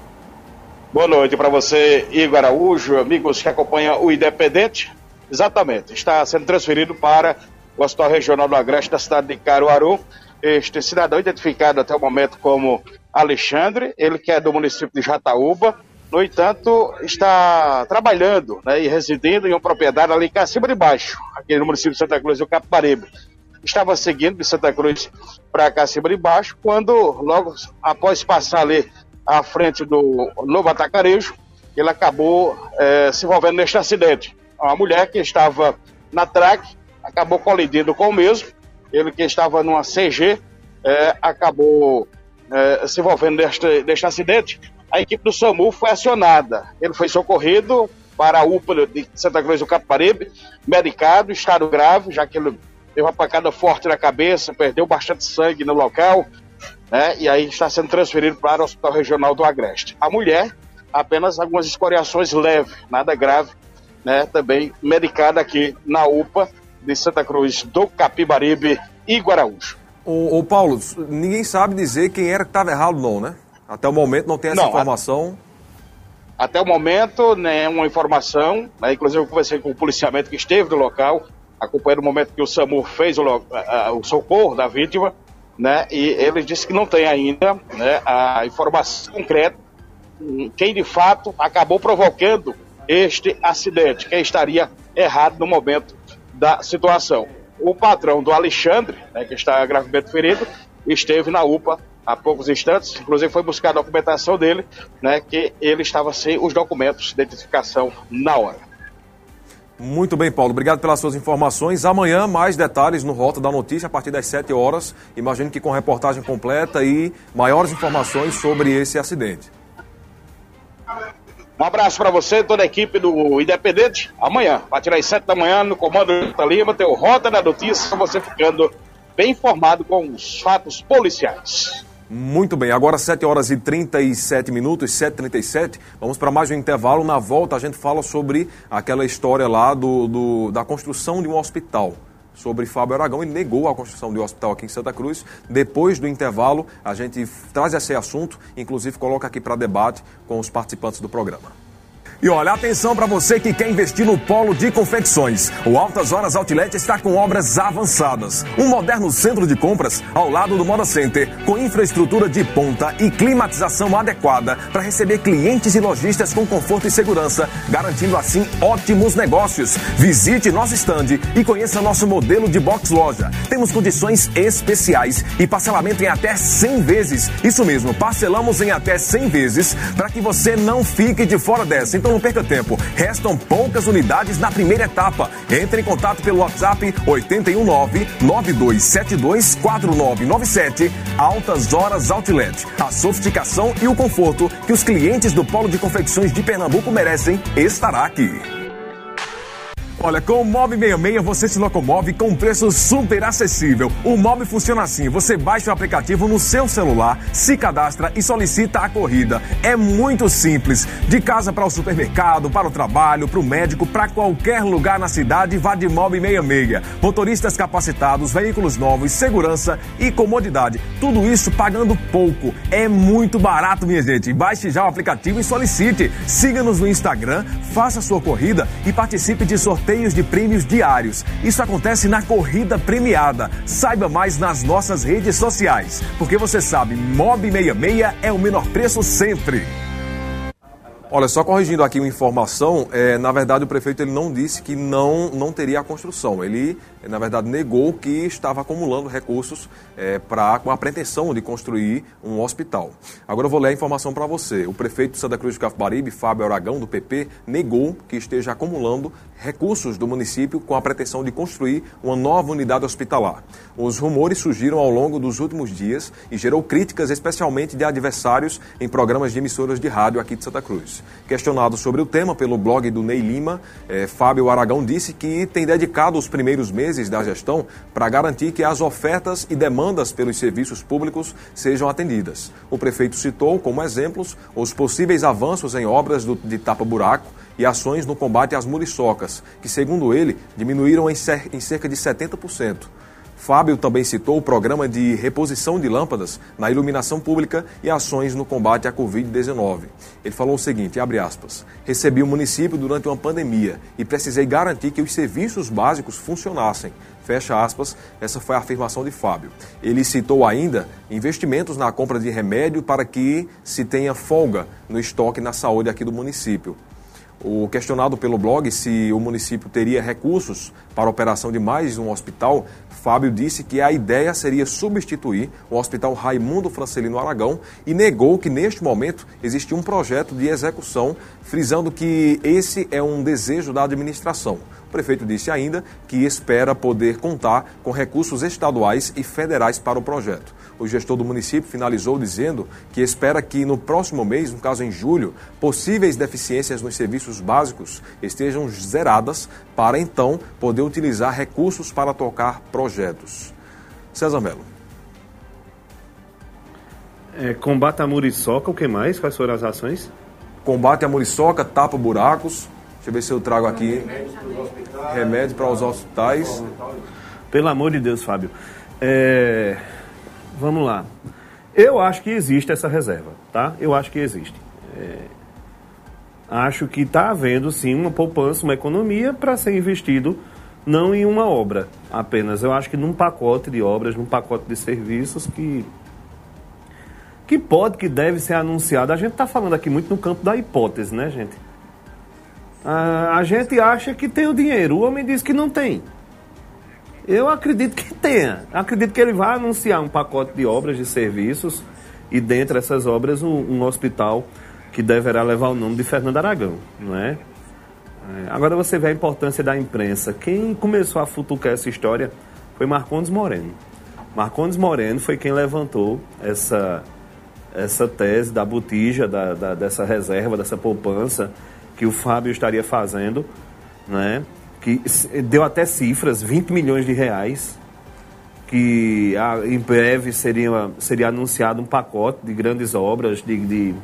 Boa noite para você, Igor Araújo, amigos que acompanham o Independente. Exatamente, está sendo transferido para o Hospital Regional do Agreste da cidade de Caruaru. Este cidadão, identificado até o momento como Alexandre, ele que é do município de Jataúba, no entanto, está trabalhando, né, e residindo em uma propriedade ali cá acima de baixo, aqui no município de Santa Cruz do Capibaribe. Estava seguindo de Santa Cruz para cá acima de baixo, quando logo após passar ali à frente do Novo Atacarejo, ele acabou é, se envolvendo neste acidente. A mulher que estava na track acabou colidindo com o mesmo, ele que estava numa C G é, acabou é, se envolvendo neste, neste acidente. A equipe do SAMU foi acionada, ele foi socorrido para a U P A de Santa Cruz do Capibaribe, medicado, estado grave, já que ele teve uma pancada forte na cabeça, perdeu bastante sangue no local, né, e aí está sendo transferido para o Hospital Regional do Agreste. A mulher, apenas algumas escoriações leves, nada grave, né, também medicada aqui na U P A de Santa Cruz do Capibaribe e Guaraújo. Ô, ô Paulo, ninguém sabe dizer quem era que estava errado não, né? Até o momento não tem essa não, informação. A, até o momento, né, uma informação, né, inclusive eu conversei com o policiamento que esteve no local, acompanhando o momento que o SAMU fez o, a, a, o socorro da vítima, né, e ele disse que não tem ainda, né, a informação concreta quem de fato acabou provocando este acidente, quem estaria errado no momento da situação. O patrão do Alexandre, né, que está gravemente ferido, esteve na U P A há poucos instantes, inclusive foi buscar a documentação dele, né, que ele estava sem os documentos de identificação na hora. Muito bem, Paulo. Obrigado pelas suas informações. Amanhã, mais detalhes no Rota da Notícia, a partir das sete horas. Imagino que com reportagem completa e maiores informações sobre esse acidente. Um abraço para você, toda a equipe do Independente. Amanhã, a partir das sete da manhã, no comando do Jota Lima, tem o Rota da Notícia, você ficando bem informado com os fatos policiais. Muito bem, agora sete horas e trinta e sete minutos, sete e trinta e sete, vamos para mais um intervalo. Na volta a gente fala sobre aquela história lá do, do, da construção de um hospital, sobre Fábio Aragão. Ele negou a construção de um hospital aqui em Santa Cruz. Depois do intervalo a gente traz esse assunto, inclusive coloca aqui para debate com os participantes do programa. E olha, atenção para você que quer investir no polo de confecções. O Altas Horas Outlet está com obras avançadas. Um moderno centro de compras ao lado do Moda Center, com infraestrutura de ponta e climatização adequada para receber clientes e lojistas com conforto e segurança, garantindo assim ótimos negócios. Visite nosso estande e conheça nosso modelo de box loja. Temos condições especiais e parcelamento em até cem vezes. Isso mesmo, parcelamos em até cem vezes para que você não fique de fora dessa. Então não perca tempo, restam poucas unidades na primeira etapa. Entre em contato pelo WhatsApp oito um nove, nove dois sete dois, quatro nove nove sete. Altas Horas Outlet. A sofisticação e o conforto que os clientes do Polo de Confecções de Pernambuco merecem estará aqui. Olha, com o Mob sessenta e seis você se locomove com um preço super acessível. O Mob funciona assim, você baixa o aplicativo no seu celular, se cadastra e solicita a corrida. É muito simples. De casa para o supermercado, para o trabalho, para o médico, para qualquer lugar na cidade, vá de Mob sessenta e seis. Motoristas capacitados, veículos novos, segurança e comodidade. Tudo isso pagando pouco. É muito barato, minha gente. Baixe já o aplicativo e solicite. Siga-nos no Instagram, faça sua corrida e participe de sorteios de prêmios diários. Isso acontece na Corrida Premiada. Saiba mais nas nossas redes sociais, porque você sabe, Mob sessenta e seis é o menor preço sempre. Olha, só corrigindo aqui uma informação, é, na verdade o prefeito ele não disse que não, não teria a construção. Ele, na verdade, negou que estava acumulando recursos é, pra, com a pretensão de construir um hospital. Agora eu vou ler a informação para você. O prefeito de Santa Cruz de Capibaribe, Fábio Aragão, do P P, negou que esteja acumulando recursos do município com a pretensão de construir uma nova unidade hospitalar. Os rumores surgiram ao longo dos últimos dias e gerou críticas especialmente de adversários em programas de emissoras de rádio aqui de Santa Cruz. Questionado sobre o tema pelo blog do Ney Lima, eh, Fábio Aragão disse que tem dedicado os primeiros meses da gestão para garantir que as ofertas e demandas pelos serviços públicos sejam atendidas. O prefeito citou como exemplos os possíveis avanços em obras do, de tapa-buraco e ações no combate às muriçocas, que, segundo ele, diminuíram em, cer- em cerca de setenta por cento. Fábio também citou o programa de reposição de lâmpadas na iluminação pública e ações no combate à covid dezenove. Ele falou o seguinte, abre aspas, recebi o município durante uma pandemia e precisei garantir que os serviços básicos funcionassem. Fecha aspas, essa foi a afirmação de Fábio. Ele citou ainda investimentos na compra de remédio para que se tenha folga no estoque na saúde aqui do município. O questionado pelo blog se o município teria recursos para a operação de mais um hospital, Fábio disse que a ideia seria substituir o Hospital Raimundo Francelino Aragão e negou que neste momento existe um projeto de execução, frisando que esse é um desejo da administração. O prefeito disse ainda que espera poder contar com recursos estaduais e federais para o projeto. O gestor do município finalizou dizendo que espera que no próximo mês, no caso em julho, possíveis deficiências nos serviços básicos estejam zeradas para então poder utilizar recursos para tocar projetos. César Melo. É, combate à muriçoca, o que mais? Quais foram as ações? Combate à muriçoca, tapa buracos. Deixa eu ver se eu trago aqui remédio para os hospitais. Pelo amor de Deus, Fábio. É... Vamos lá. Eu acho que existe essa reserva, tá? Eu acho que existe. É... Acho que está havendo, sim, uma poupança, uma economia para ser investido não em uma obra apenas. Eu acho que num pacote de obras, num pacote de serviços que, que pode, que deve ser anunciado. A gente está falando aqui muito no campo da hipótese, né, gente? A, a gente acha que tem o dinheiro, o homem diz que não tem. Eu acredito que tenha. Acredito que ele vai anunciar um pacote de obras, de serviços, e dentre essas obras um, um hospital que deverá levar o nome de Fernando Aragão, não é? É, agora você vê a importância da imprensa. Quem começou a futucar essa história foi Marcondes Moreno. Marcondes Moreno foi quem levantou essa, essa tese da botija, da, da, dessa reserva, dessa poupança que o Fábio estaria fazendo, né? Que deu até cifras, vinte milhões de reais, que a, em breve seria, seria anunciado um pacote de grandes obras, de, de,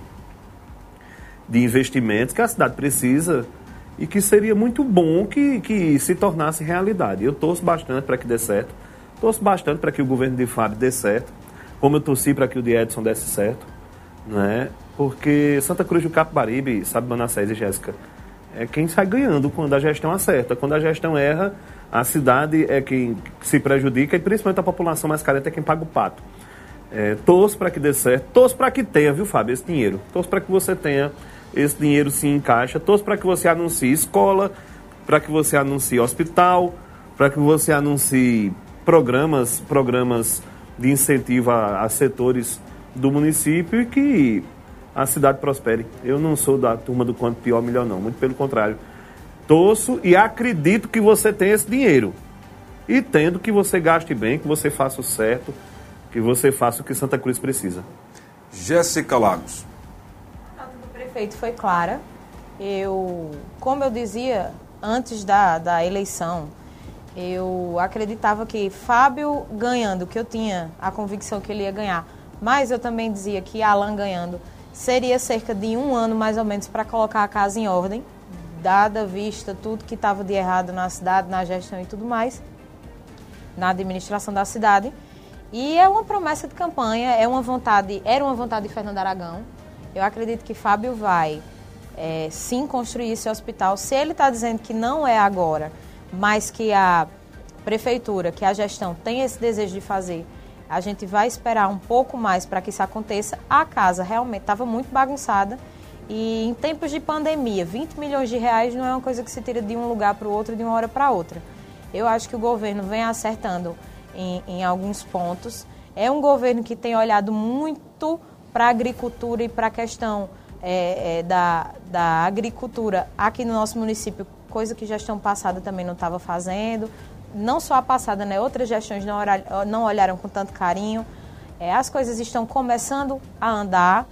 de investimentos que a cidade precisa e que seria muito bom que, que se tornasse realidade. Eu torço bastante para que dê certo, torço bastante para que o governo de Fábio dê certo, como eu torci para que o de Edson desse certo, né? Porque Santa Cruz do Capibaribe, sabe, Manassés e Jéssica, é quem sai ganhando quando a gestão acerta. Quando a gestão erra, a cidade é quem se prejudica e principalmente a população mais carente é quem paga o pato. É, torço para que dê certo, torço para que tenha, viu, Fábio, esse dinheiro. Torço para que você tenha esse dinheiro se encaixa. Torço para que você anuncie escola, para que você anuncie hospital, para que você anuncie programas, programas de incentivo a, a setores do município e que a cidade prospere. Eu não sou da turma do quanto pior, melhor não. Muito pelo contrário. Torço e acredito que você tem esse dinheiro. E tendo que você gaste bem, que você faça o certo, que você faça o que Santa Cruz precisa. Jéssica Lagos. O prefeito foi clara. Eu, como eu dizia antes da, da eleição, eu acreditava que Fábio ganhando, que eu tinha a convicção que ele ia ganhar, mas eu também dizia que Alan ganhando seria cerca de um ano mais ou menos para colocar a casa em ordem, dada vista tudo que estava de errado na cidade, na gestão e tudo mais, na administração da cidade. E é uma promessa de campanha, é uma vontade, era uma vontade de Fernando Aragão. Eu acredito que Fábio vai é, sim construir esse hospital. Se ele está dizendo que não é agora, mas que a prefeitura, que a gestão tem esse desejo de fazer, a gente vai esperar um pouco mais para que isso aconteça. A casa realmente estava muito bagunçada e em tempos de pandemia, vinte milhões de reais não é uma coisa que se tira de um lugar para o outro, de uma hora para outra. Eu acho que o governo vem acertando em, em alguns pontos. É um governo que tem olhado muito para a agricultura e para a questão é, é, da, da agricultura aqui no nosso município, coisa que gestão passada também não estava fazendo. Não só a passada, né? Outras gestões não, olhar, não olharam com tanto carinho. É, as coisas estão começando a andar.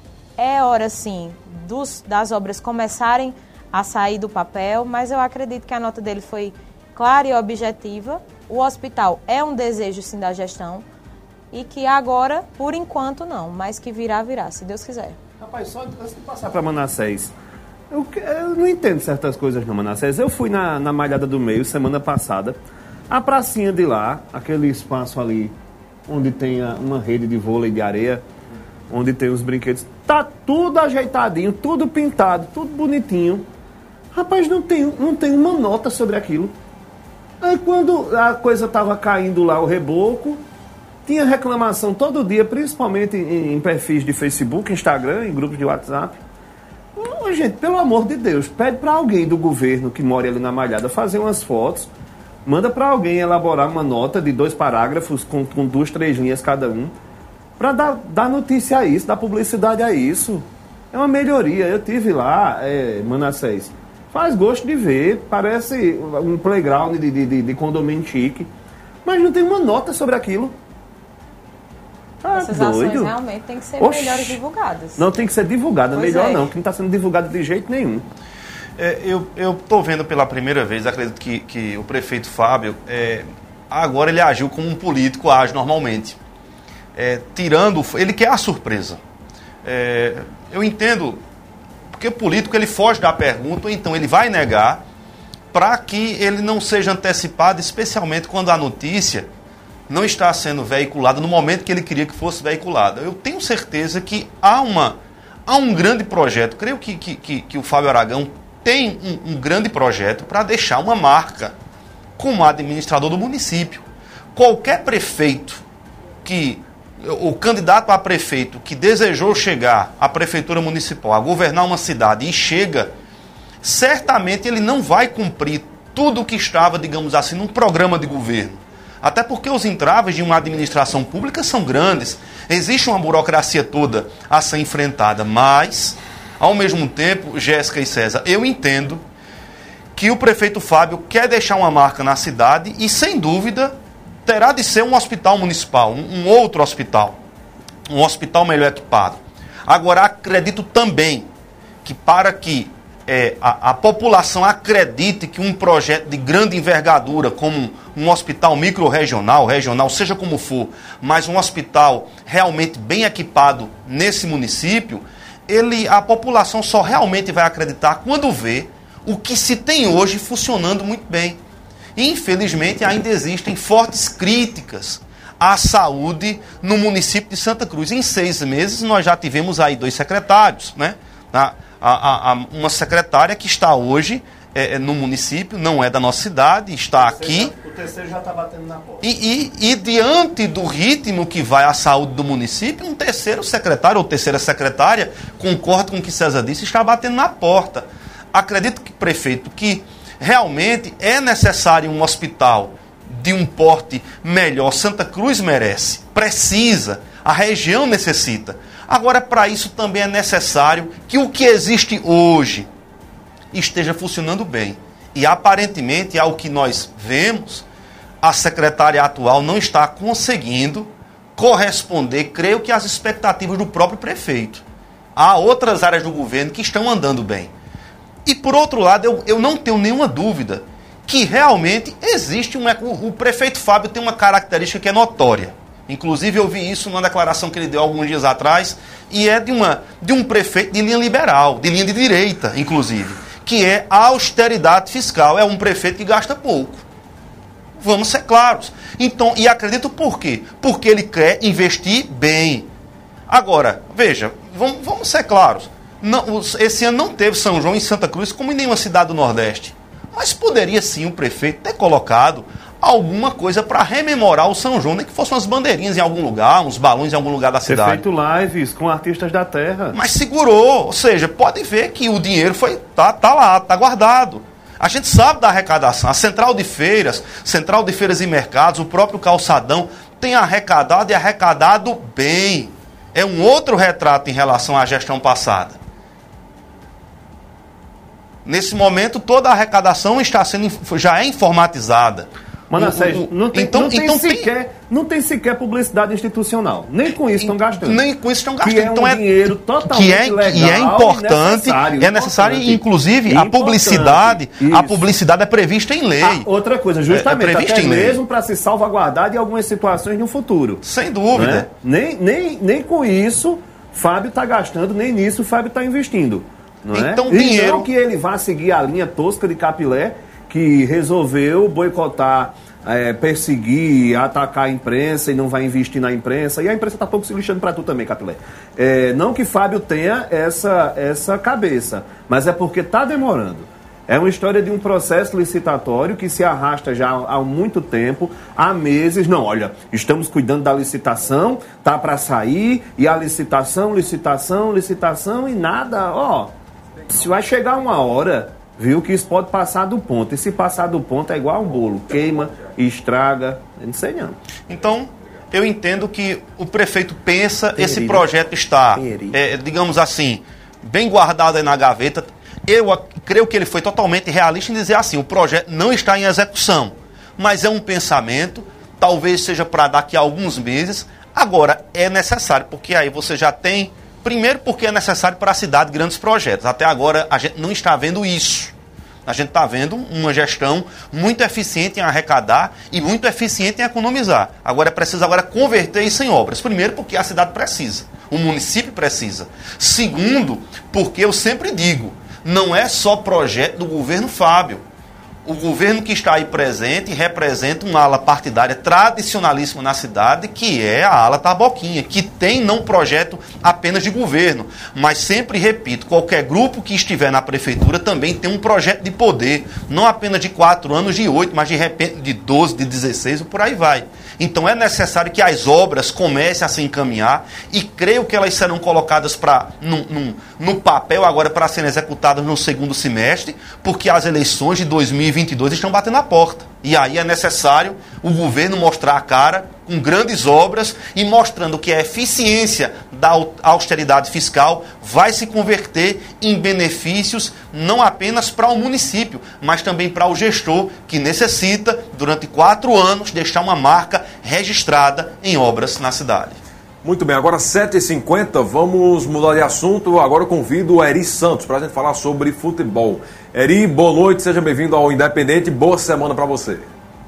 É hora, sim, dos, das obras começarem a sair do papel, mas eu acredito que a nota dele foi clara e objetiva. O hospital é um desejo, sim, da gestão e que agora, por enquanto, não, mas que virá, virá, se Deus quiser. Rapaz, só antes de passar para Manassés, eu, eu não entendo certas coisas não, Manassés. Eu fui na, na Malhada do Meio semana passada. A pracinha de lá, aquele espaço ali onde tem a, uma rede de vôlei de areia, onde tem os brinquedos, tá tudo ajeitadinho, tudo pintado, tudo bonitinho. Rapaz, não tem, não tem uma nota sobre aquilo. Aí quando a coisa tava caindo lá, o reboco, tinha reclamação todo dia, principalmente em, em perfis de Facebook, Instagram, em grupos de WhatsApp. Oh, gente, pelo amor de Deus, pede para alguém do governo que mora ali na Malhada fazer umas fotos. Manda para alguém elaborar uma nota de dois parágrafos com, com duas, três linhas cada um, para dar, dar notícia a isso, dar publicidade a isso. É uma melhoria. Eu tive lá, é, Manassés, faz gosto de ver, parece um playground de, de, de, de condomínio chique, mas não tem uma nota sobre aquilo. Ah, Essas doido. ações realmente têm que ser Oxi. melhores divulgadas. Não tem que ser divulgada, Pois melhor é. não, que não está sendo divulgado de jeito nenhum. É, eu estou vendo pela primeira vez, acredito que, que o prefeito Fábio, é, agora ele agiu como um político age normalmente. É, tirando, ele quer a surpresa. É, eu entendo, porque o político ele foge da pergunta, então ele vai negar para que ele não seja antecipado, especialmente quando a notícia não está sendo veiculada no momento que ele queria que fosse veiculada. Eu tenho certeza que há, uma, há um grande projeto, creio que, que, que, que o Fábio Aragão tem um, um grande projeto para deixar uma marca como administrador do município. Qualquer prefeito que, o candidato a prefeito que desejou chegar à prefeitura municipal, a governar uma cidade e chega, certamente ele não vai cumprir tudo o que estava, digamos assim, num programa de governo. Até porque os entraves de uma administração pública são grandes. Existe uma burocracia toda a ser enfrentada, mas, ao mesmo tempo, Jéssica e César, eu entendo que o prefeito Fábio quer deixar uma marca na cidade e, sem dúvida, terá de ser um hospital municipal, um, um outro hospital, um hospital melhor equipado. Agora, acredito também que para que é, a, a população acredite que um projeto de grande envergadura, como um hospital micro-regional, regional, seja como for, mas um hospital realmente bem equipado nesse município, ele, a população só realmente vai acreditar quando vê o que se tem hoje funcionando muito bem. E, infelizmente, ainda existem fortes críticas à saúde no município de Santa Cruz. Em seis meses, nós já tivemos aí dois secretários, né? A, a, a, uma secretária que está hoje é, no município, não é da nossa cidade, está aqui. O terceiro já está batendo na porta. E, e, e, diante do ritmo que vai a saúde do município, um terceiro secretário ou terceira secretária, concordo com o que César disse, está batendo na porta. Acredito que, prefeito, que realmente é necessário um hospital de um porte melhor. Santa Cruz merece, precisa, a região necessita. Agora, para isso também é necessário que o que existe hoje esteja funcionando bem. E, aparentemente, ao que nós vemos, a secretária atual não está conseguindo corresponder, creio que, às expectativas do próprio prefeito. Há outras áreas do governo que estão andando bem. E, por outro lado, eu, eu não tenho nenhuma dúvida que realmente existe um... O, o prefeito Fábio tem uma característica que é notória. Inclusive, eu vi isso numa declaração que ele deu alguns dias atrás, e é de, uma, de um prefeito de linha liberal, de linha de direita, inclusive, que é a austeridade fiscal. É um prefeito que gasta pouco. Vamos ser claros. Então, e acredito por quê? Porque ele quer investir bem. Agora, veja, vamos, vamos ser claros. Não, esse ano não teve São João em Santa Cruz, como em nenhuma cidade do Nordeste. Mas poderia sim o prefeito ter colocado alguma coisa para rememorar o São João, nem que fossem umas bandeirinhas em algum lugar, uns balões em algum lugar da cidade. Ter feito lives com artistas da terra. Mas segurou, ou seja, pode ver que o dinheiro foi, tá, tá lá, tá guardado. A gente sabe da arrecadação. A Central de Feiras, Central de Feiras e Mercados, o próprio Calçadão, tem arrecadado e arrecadado bem. É um outro retrato em relação à gestão passada. Nesse momento, toda a arrecadação está sendo, já é informatizada. Manassés, não tem, então, não, tem então sequer, tem... não tem sequer publicidade institucional. Nem com isso estão gastando. Nem com isso estão gastando. Que é um então é, dinheiro totalmente que é, legal que é importante. Necessário, é necessário, importante, inclusive, importante, a publicidade. Isso. A publicidade é prevista em lei. Ah, outra coisa, justamente, é, é até mesmo para se salvaguardar de algumas situações no futuro. Sem dúvida. Né? Nem, nem, nem com isso Fábio está gastando, nem nisso Fábio está investindo. Não então, é? dinheiro... E não que ele vá seguir a linha tosca de Capilé, que resolveu boicotar, é, perseguir, atacar a imprensa e não vai investir na imprensa. E a imprensa está pouco se lixando para tu também, Capilé. É, não que Fábio tenha essa, essa cabeça, mas é porque está demorando. É uma história de um processo licitatório que se arrasta já há muito tempo, há meses. Não, olha, estamos cuidando da licitação, tá para sair, e a licitação, licitação, licitação e nada, ó... Se vai chegar uma hora, viu, que isso pode passar do ponto. E se passar do ponto é igual um bolo. Queima, estraga, eu não sei não. Então, eu entendo que o prefeito pensa, Perido. esse projeto está, é, digamos assim, bem guardado aí na gaveta. Eu creio que ele foi totalmente realista em dizer assim, o projeto não está em execução. Mas é um pensamento, talvez seja para daqui a alguns meses. Agora, é necessário, porque aí você já tem... Primeiro porque é necessário para a cidade grandes projetos. Até agora a gente não está vendo isso. A gente está vendo uma gestão muito eficiente em arrecadar e muito eficiente em economizar. Agora é preciso agora converter isso em obras. Primeiro porque a cidade precisa, o município precisa. Segundo, porque eu sempre digo, não é só projeto do governo Fábio. O governo que está aí presente representa uma ala partidária tradicionalíssima na cidade, que é a ala Taboquinha, que tem não projeto apenas de governo, mas sempre repito, qualquer grupo que estiver na prefeitura também tem um projeto de poder, não apenas de quatro anos, de oito, mas de repente de doze, de dezesseis, e por aí vai. Então é necessário que as obras comecem a se encaminhar e creio que elas serão colocadas pra, no, no, no papel agora para serem executadas no segundo semestre, porque as eleições de dois mil e vinte e dois estão batendo a porta. E aí é necessário o governo mostrar a cara com grandes obras e mostrando que a eficiência da austeridade fiscal vai se converter em benefícios não apenas para o município, mas também para o gestor, que necessita, durante quatro anos, deixar uma marca registrada em obras na cidade. Muito bem, agora sete e cinquenta, vamos mudar de assunto. Agora eu convido o Eri Santos para a gente falar sobre futebol. Eri, boa noite, seja bem-vindo ao Independente, boa semana para você.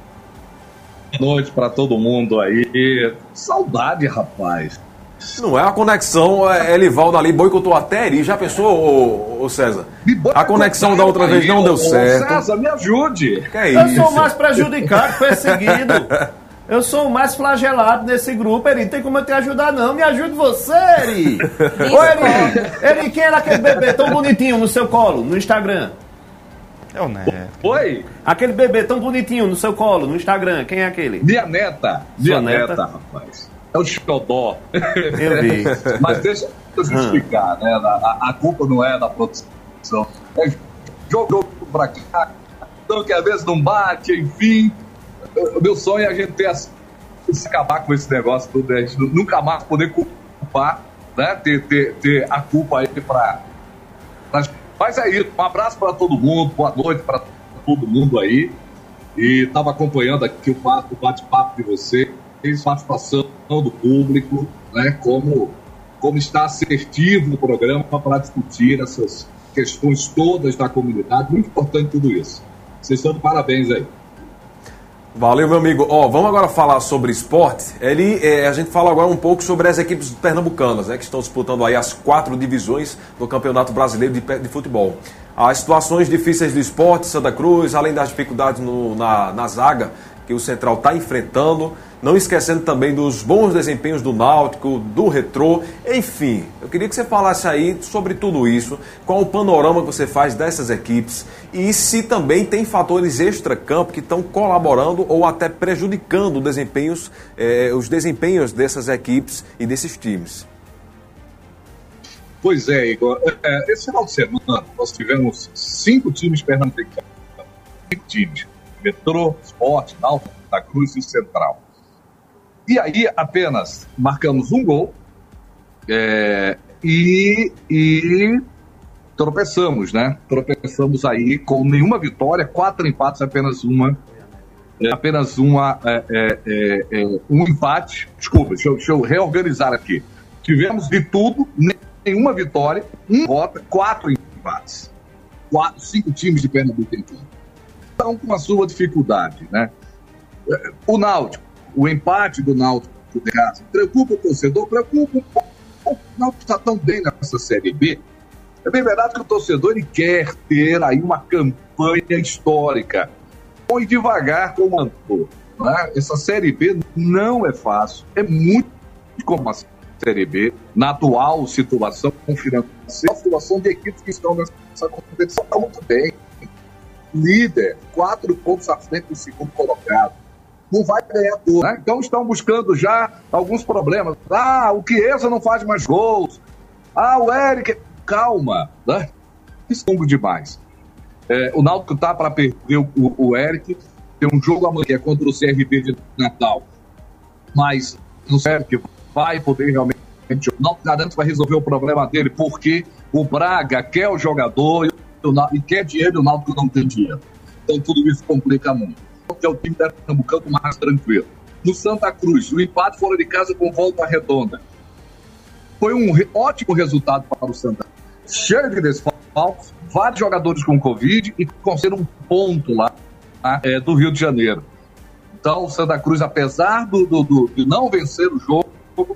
Boa noite para todo mundo aí. Saudade, rapaz. Não é a conexão, é, Elivaldo ali boicotou até Eri. Já pensou, ô, ô César? A conexão da outra vez não deu certo. César, me ajude. Que é eu isso? sou o mais prejudicado, perseguido. Eu sou o mais flagelado nesse grupo, Eri. Não tem como eu te ajudar, não. Me ajude você, Eri. Ô, Eri. Eri, quem era aquele bebê tão bonitinho no seu colo, no Instagram? É o Neto. Oi? Aquele bebê tão bonitinho no seu colo, no Instagram. Quem é aquele? Minha neta. Minha neta? neta, rapaz. É o Xodó. Eu vi. Mas deixa eu explicar, né? A, a culpa não é da produção. É jogo pra cá. Então que às vezes não bate, enfim. O meu sonho é a gente ter as, se acabar com esse negócio tudo, a gente nunca mais poder culpar, né? Ter, ter, ter a culpa aí pra, pra... Mas é isso, um abraço para todo mundo, boa noite para todo mundo aí. E estava acompanhando aqui o bate-papo de vocês, participação do público, né? Como, como está assertivo o programa para discutir essas questões todas da comunidade. Muito importante tudo isso. Vocês estão de parabéns aí. Valeu, meu amigo. Ó, vamos agora falar sobre esporte. Ele, é, a gente fala agora um pouco sobre as equipes pernambucanas, né, que estão disputando aí as quatro divisões do Campeonato Brasileiro de, de Futebol. As situações difíceis do esporte, Santa Cruz, além das dificuldades no, na, na zaga que o Central está enfrentando, não esquecendo também dos bons desempenhos do Náutico, do Retrô, enfim. Eu queria que você falasse aí sobre tudo isso, qual o panorama que você faz dessas equipes e se também tem fatores extra-campo que estão colaborando ou até prejudicando desempenhos, eh, os desempenhos dessas equipes e desses times. Pois é, Igor. É, esse final de semana nós tivemos cinco times pernambucanos. Cinco times. Metrô, Sport, Náutico, Santa Cruz e Central. E aí apenas marcamos um gol é, e, e tropeçamos, né? Tropeçamos aí com nenhuma vitória, quatro empates, apenas uma, é, apenas uma, é, é, é, um empate. Desculpa, deixa eu, deixa eu reorganizar aqui. Tivemos de tudo, nenhuma vitória, um derrota, quatro empates. Quatro, cinco times de Pernambuco em campo. Estão com a sua dificuldade, né? O Náutico, o empate do Náutico de casa, preocupa o torcedor, preocupa um pouco. O Náutico está tão bem nessa Série B. É bem verdade que o torcedor ele quer ter aí uma campanha histórica. Põe devagar como andou, né? Essa Série B não é fácil, é muito como a Série B, na atual situação financeira, a situação de equipes que estão nessa competição está muito bem. Líder, quatro pontos à frente do segundo colocado. Não vai ganhar tudo, né? Então estão buscando já alguns problemas. Ah, o Chiesa não faz mais gols. Ah, o Eric... Calma, né? Isso é longo demais. É, o Náutico tá para perder o, o Eric. Tem um jogo amanhã que é contra o C R B de Natal. Mas não sei que vai poder realmente... O Náutico garante que vai resolver o problema dele, porque o Braga quer o jogador e quer dinheiro e o Náutico não tem dinheiro. Então tudo isso complica muito. Que é o time da Pernambucano mais tranquilo. No Santa Cruz, o empate fora de casa com Volta Redonda. Foi um re- ótimo resultado para o Santa Cruz. Cheio de desfalques, vários jogadores com Covid e conseguiram um ponto lá, tá? é, do Rio de Janeiro. Então o Santa Cruz, apesar do, do, do, de não vencer o jogo,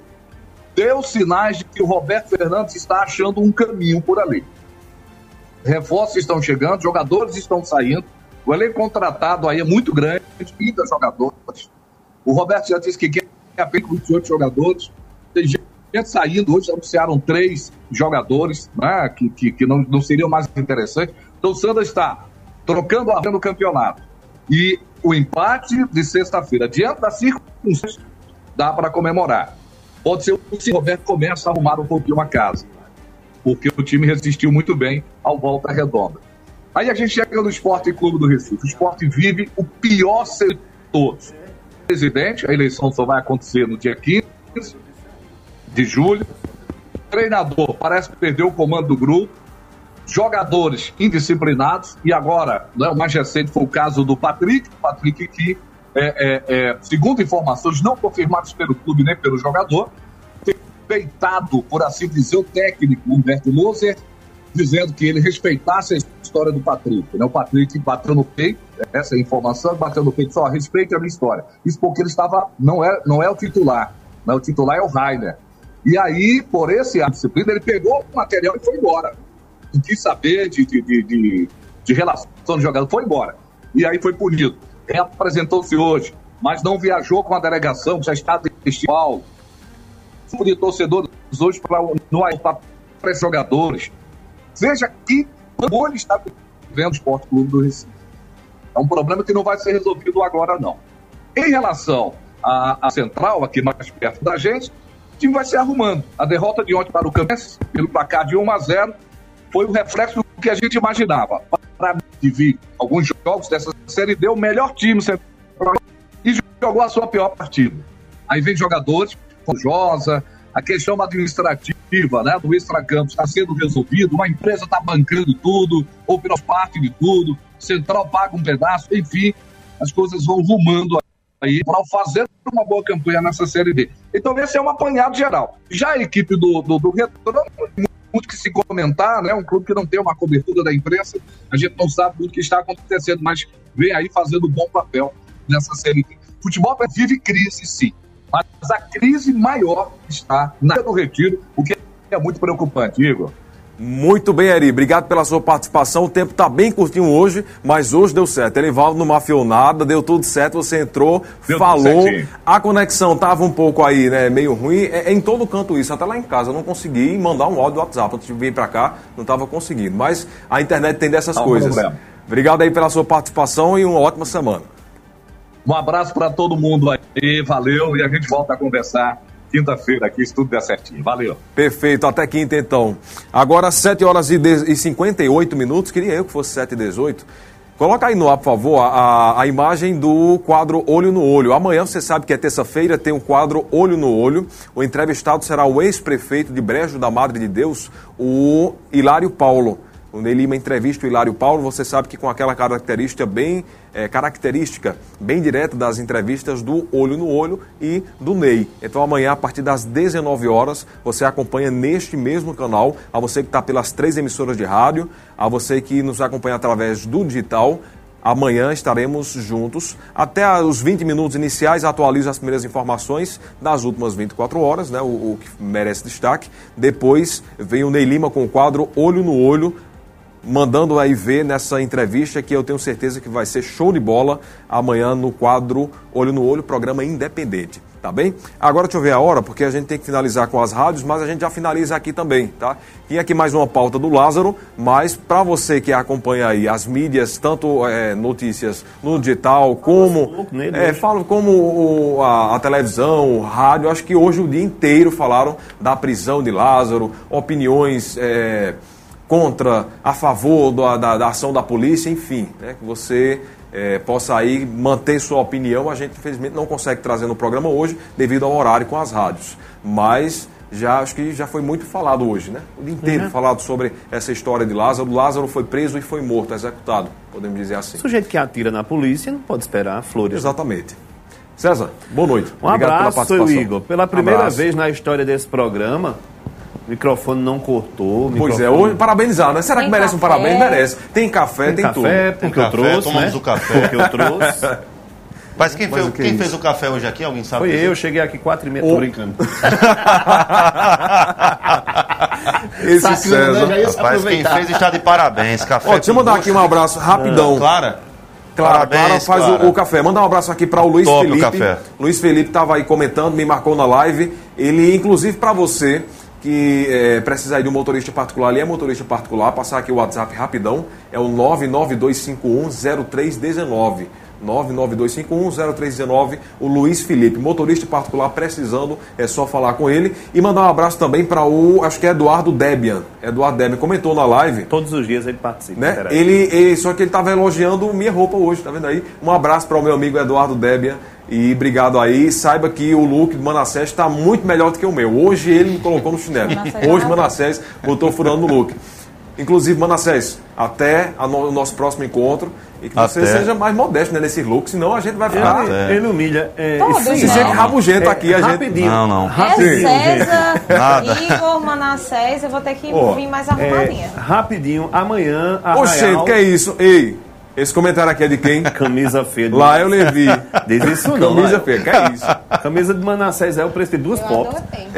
deu sinais de que o Roberto Fernandes está achando um caminho por ali. Reforços estão chegando, jogadores estão saindo. O elenco contratado aí é muito grande, trinta jogadores. O Roberto já disse que quer apenas vinte e oito jogadores. Tem gente saindo, hoje anunciaram três jogadores, né, que, que, que não, não seriam mais interessantes. Então o Santa está trocando a no campeonato. E o empate de sexta-feira, diante da circunstância, dá para comemorar. Pode ser que o Roberto comece a arrumar um pouquinho a casa, porque o time resistiu muito bem ao Volta Redonda. Aí a gente chega no Esporte Clube do Recife. O Esporte vive o pior cenário de todos. Presidente, a eleição só vai acontecer no dia quinze de julho. O treinador parece que perdeu o comando do grupo. Jogadores indisciplinados. E agora, né, o mais recente foi o caso do Patrick. Patrick que, é, é, é, segundo informações não confirmadas pelo clube nem pelo jogador, foi feitado, por assim dizer, o técnico Humberto Loser, dizendo que ele respeitasse a história do Patrick. Né? O Patrick bateu no peito, essa é a informação, bateu no peito, só respeite a minha história. Isso porque ele estava, não é, não é o titular, né? O titular é o Rainer. E aí, por esse ato de disciplina, ele pegou o material e foi embora. Não quis saber de, de, de, de, de relação do jogador, foi embora. E aí foi punido. Reapresentou-se hoje, mas não viajou com a delegação, já está em Paulo. De torcedores hoje para esses jogadores. Veja que o ele está vendo o Esporte Clube do Recife. É um problema que não vai ser resolvido agora, não. Em relação à, à Central, aqui mais perto da gente, o time vai se arrumando. A derrota de ontem para o Campinense, pelo placar de um a zero, foi o reflexo do que a gente imaginava. Para vir alguns jogos dessa Série D, o melhor time Central e jogou a sua pior partida. Aí vem jogadores como Josa, a questão administrativa, né, do extracampo está sendo resolvido, uma empresa está bancando tudo, ou pela parte de tudo, Central paga um pedaço, enfim, as coisas vão rumando aí para fazer uma boa campanha nessa Série D. Então esse é um apanhado geral. Já a equipe do, do, do Retorno, muito que se comentar, né, um clube que não tem uma cobertura da imprensa, a gente não sabe muito o que está acontecendo, mas vem aí fazendo um bom papel nessa Série D. Futebol vive crise, sim. Mas a crise maior está na do Retiro, o que é muito preocupante, Igor. Muito bem, Eri. Obrigado pela sua participação. O tempo está bem curtinho hoje, mas hoje deu certo. Elivaldo não mafiou nada, deu tudo certo. Você entrou, deu falou. A conexão estava um pouco aí, né, meio ruim. É, é em todo canto isso. Até lá em casa eu não consegui mandar um áudio do WhatsApp. Antes de vir para cá, não estava conseguindo. Mas a internet tem dessas não, coisas. Problema. Obrigado aí pela sua participação e uma ótima semana. Um abraço para todo mundo aí, valeu, e a gente volta a conversar quinta-feira aqui, se tudo der certinho, valeu. Perfeito, até quinta então. Agora sete horas e cinquenta e oito minutos, queria eu que fosse sete e dezoito. Coloca aí no ar, por favor, a, a imagem do quadro Olho no Olho. Amanhã, você sabe que é terça-feira, tem um quadro Olho no Olho. O entrevistado será o ex-prefeito de Brejo da Madre de Deus, o Hilário Paulo. O Ney Lima entrevista o Hilário Paulo, você sabe que com aquela característica bem, é, característica bem direta das entrevistas do Olho no Olho e do Ney. Então amanhã, a partir das dezenove horas, você acompanha neste mesmo canal, a você que está pelas três emissoras de rádio, a você que nos acompanha através do digital. Amanhã estaremos juntos. Até os vinte minutos iniciais, atualizo as primeiras informações das últimas vinte e quatro horas, né, o, o que merece destaque. Depois vem o Ney Lima com o quadro Olho no Olho, mandando aí ver nessa entrevista que eu tenho certeza que vai ser show de bola amanhã no quadro Olho no Olho, programa independente, tá bem? Agora deixa eu ver a hora, porque a gente tem que finalizar com as rádios, mas a gente já finaliza aqui também, tá? Tinha aqui mais uma pauta do Lázaro, mas para você que acompanha aí as mídias, tanto é, notícias no digital, como, é, falo, como o, a, a televisão, o rádio, acho que hoje o dia inteiro falaram da prisão de Lázaro, opiniões... É, contra, a favor da, da, da ação da polícia, enfim, né, que você é, possa aí manter sua opinião. A gente, infelizmente, não consegue trazer no programa hoje, devido ao horário com as rádios, mas já acho que já foi muito falado hoje, né, o dia inteiro uhum. falado sobre essa história de Lázaro. Lázaro foi preso e foi morto, executado, podemos dizer assim. O sujeito que atira na polícia não pode esperar flores. Exatamente. César, boa noite. Um Obrigado abraço, pela participação. Igor. Pela primeira um vez na história desse programa, o microfone não cortou. Pois microfone... é, hoje parabenizar, né? Será tem que merece café? Um parabéns? Merece. Tem café, tem, tem café, tudo. Porque tem eu trouxe, tomamos né? o café. Porque eu trouxe. Mas quem, Mas fez, que quem é fez o café hoje aqui? Alguém sabe? Foi dizer? eu, cheguei aqui quatro e meia, tô brincando. Esse Sacana, César. Né? Rapaz, quem fez está de parabéns. Café. Ó, deixa eu mandar aqui um abraço rapidão. Ah, Clara? Clara, Parabéns, Clara faz Clara. O, o café. Mandar um abraço aqui para o Luiz Top Felipe. O café. Luiz Felipe estava aí comentando, me marcou na live. Ele, inclusive, para você que é, precisa aí de um motorista particular, ele é motorista particular, passar aqui o WhatsApp rapidão, é o nove nove dois cinco um zero três um nove. nove nove dois cinco um zero três um nove, o Luiz Felipe, motorista particular, precisando, é só falar com ele. E mandar um abraço também para o, acho que é Eduardo Debian. Eduardo Debian comentou na live. Todos os dias ele participa. Né? Ele, ele, só que ele estava elogiando minha roupa hoje, tá vendo aí? Um abraço para o meu amigo Eduardo Debian. E obrigado aí. Saiba que o look do Manassés está muito melhor do que o meu. Hoje ele me colocou no chinelo. Hoje o Manassés botou furando no look. Inclusive, Manassés, até a no, o nosso próximo encontro. E que você até. seja mais modesto, né, nesse look, senão a gente vai ficar... Ele, ele humilha. É, se sente rabugento aqui, é, a gente... Rapidinho. Não, não. Rapidinho, é César, Igor, Manassés, eu vou ter que oh, vir mais arrumadinha. É, rapidinho, amanhã... Oxê, o que é isso? Ei, esse comentário aqui é de quem? Camisa feia. De Lá eu levi. Diz isso não. Camisa feia, que é isso? Camisa de Manassés é o preço de duas eu pops.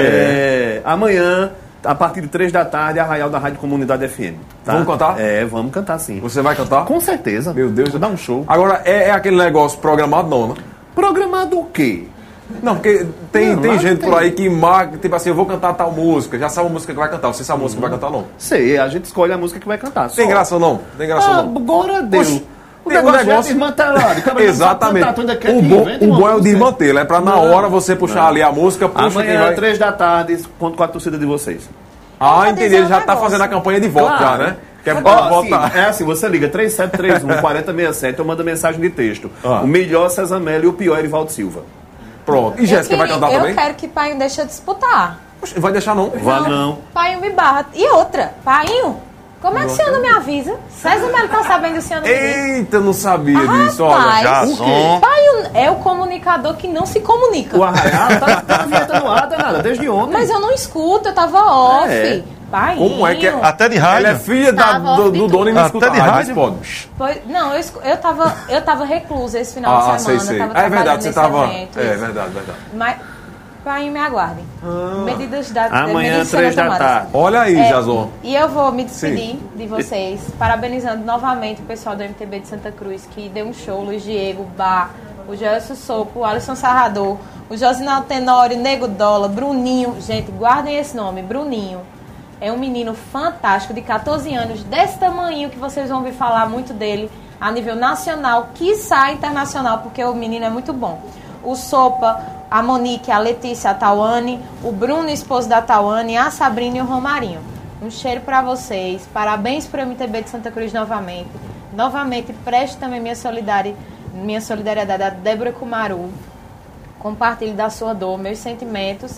É, amanhã... A partir de três da tarde, Arraial da Rádio Comunidade F M. Tá? Vamos cantar? É, vamos cantar sim. Você vai cantar? Com certeza. Meu Deus. Vou dar um show. Agora, é, é aquele negócio programado não, né? Programado o quê? Não, porque tem, não, tem gente tem. por aí que marca, tipo assim, eu vou cantar tal música, já sabe a música que vai cantar. Você sabe a música uhum. que vai cantar, não? Sei, a gente escolhe a música que vai cantar. Tem só. graça ou não? Tem graça ah, ou não? Agora deu. Oxe, o negócio, o negócio... é exatamente. Cantar, o bom, o bom é o desmantelo. É pra na não, hora você puxar não. ali a música. Puxa, amanhã, vai... três da tarde, conto com a torcida de vocês. Ah, entendi. Ele já está fazendo a campanha de voto, claro. já, né? Quer oh, votar. Assim, é assim, você liga três sete três um, quatro zero seis sete ou manda mensagem de texto. Ah. O melhor César Melo e o pior Erivaldo Silva. Pronto. E Jéssica vai cantar eu também? Eu quero que Painho deixe eu disputar. Poxa, vai deixar não? Vai não. não. Painho me barra. E outra, Painho, como é que o senhor não me avisa? César Melo tá sabendo, o senhor não me avisa. Eita, não sabia ah, disso. Olha, já o Painho é o comunicador que não se comunica. O Arraial tá, tá vinheta no ar, nada, desde ontem. Mas eu não escuto, eu tava off. É. Pai, como é que é? Até de rádio. Ela é filha da, do, do dono e não escuta Até de rádio. Pode. Foi, não, eu, eu, tava, eu tava reclusa esse final ah, de semana. Sei, sei. Eu tava ah, é verdade, você tava... Evento, é, é verdade, verdade. Mas, pai, me aguardem. Ah. Medidas da... Amanhã, três da tarde. Olha aí, é, Jason. E eu vou me despedir Sim. de vocês, parabenizando novamente o pessoal do M T B de Santa Cruz, que deu um show, Luiz Diego, Bar, o Gelson Sopo, o Alisson Sarrador, o Josinaldo Tenório, Nego Dola, Bruninho. Gente, guardem esse nome, Bruninho. É um menino fantástico, de catorze anos, desse tamanho que vocês vão ouvir falar muito dele a nível nacional, quiçá internacional, porque o menino é muito bom. O Sopa, a Monique, a Letícia, a Tauane, o Bruno, esposo da Tauane, a Sabrina e o Romarinho. Um cheiro para vocês, parabéns para o M T B de Santa Cruz novamente. Novamente, preste também minha solidariedade, minha solidariedade a Débora Kumaru. Compartilhe da sua dor, meus sentimentos.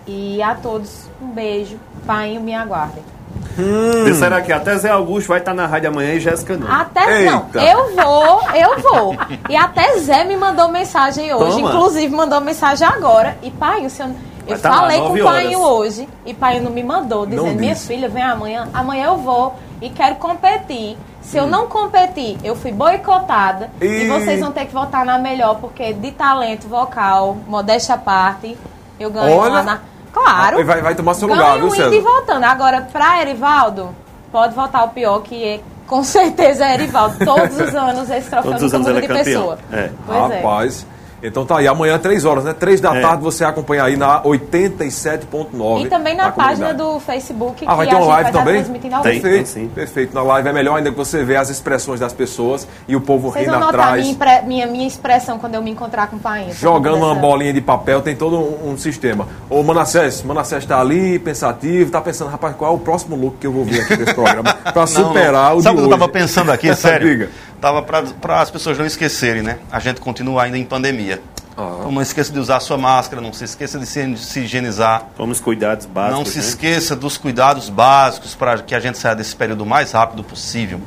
E a todos, um beijo. Painho, me aguardem. Hum. Disseram aqui, até Zé Augusto vai estar na rádio amanhã e Jéssica não. Até Eita. Não, eu vou, eu vou. E até Zé me mandou mensagem hoje, Toma. Inclusive mandou mensagem agora. E Painho, se eu, eu falei com o Painho hoje, e Painho não me mandou, dizendo, minha filha, vem amanhã, amanhã eu vou e quero competir. Se eu não competir, eu fui boicotada e... e vocês vão ter que votar na melhor, porque de talento vocal, modéstia à parte, eu ganho Olha. lá na... Claro. Vai, vai tomar seu lugar, viu, César? Ganho votando. Agora, pra Erivaldo, pode votar o pior, que é, com certeza é Erivaldo. Todos os anos esse troféu nunca muda de pessoa. É. Pois Rapaz... É. Então tá aí, amanhã, três horas, né? três da é. tarde você acompanha aí na oitenta e sete ponto nove. E também na página do Facebook, ah, que vai ter a uma gente live vai também? estar transmitindo ao vivo. Perfeito, sim. Perfeito. Na live é melhor ainda que você vê as expressões das pessoas e o povo Vocês rindo vão atrás. Vocês vão notar minha, minha expressão quando eu me encontrar com o pai. Jogando uma bolinha de papel, tem todo um, um sistema. Ô Manassés, Manassés tá ali, pensativo, tá pensando, rapaz, qual é o próximo look que eu vou ver aqui nesse programa pra superar não. o Sabe de o que eu hoje? tava pensando aqui, sério? Diga. Tava para as pessoas não esquecerem, né? A gente continua ainda em pandemia. Ah. Então não esqueça de usar a sua máscara, não se esqueça de se, se higienizar. Tome os cuidados básicos. Não se né? esqueça dos cuidados básicos para que a gente saia desse período o mais rápido possível.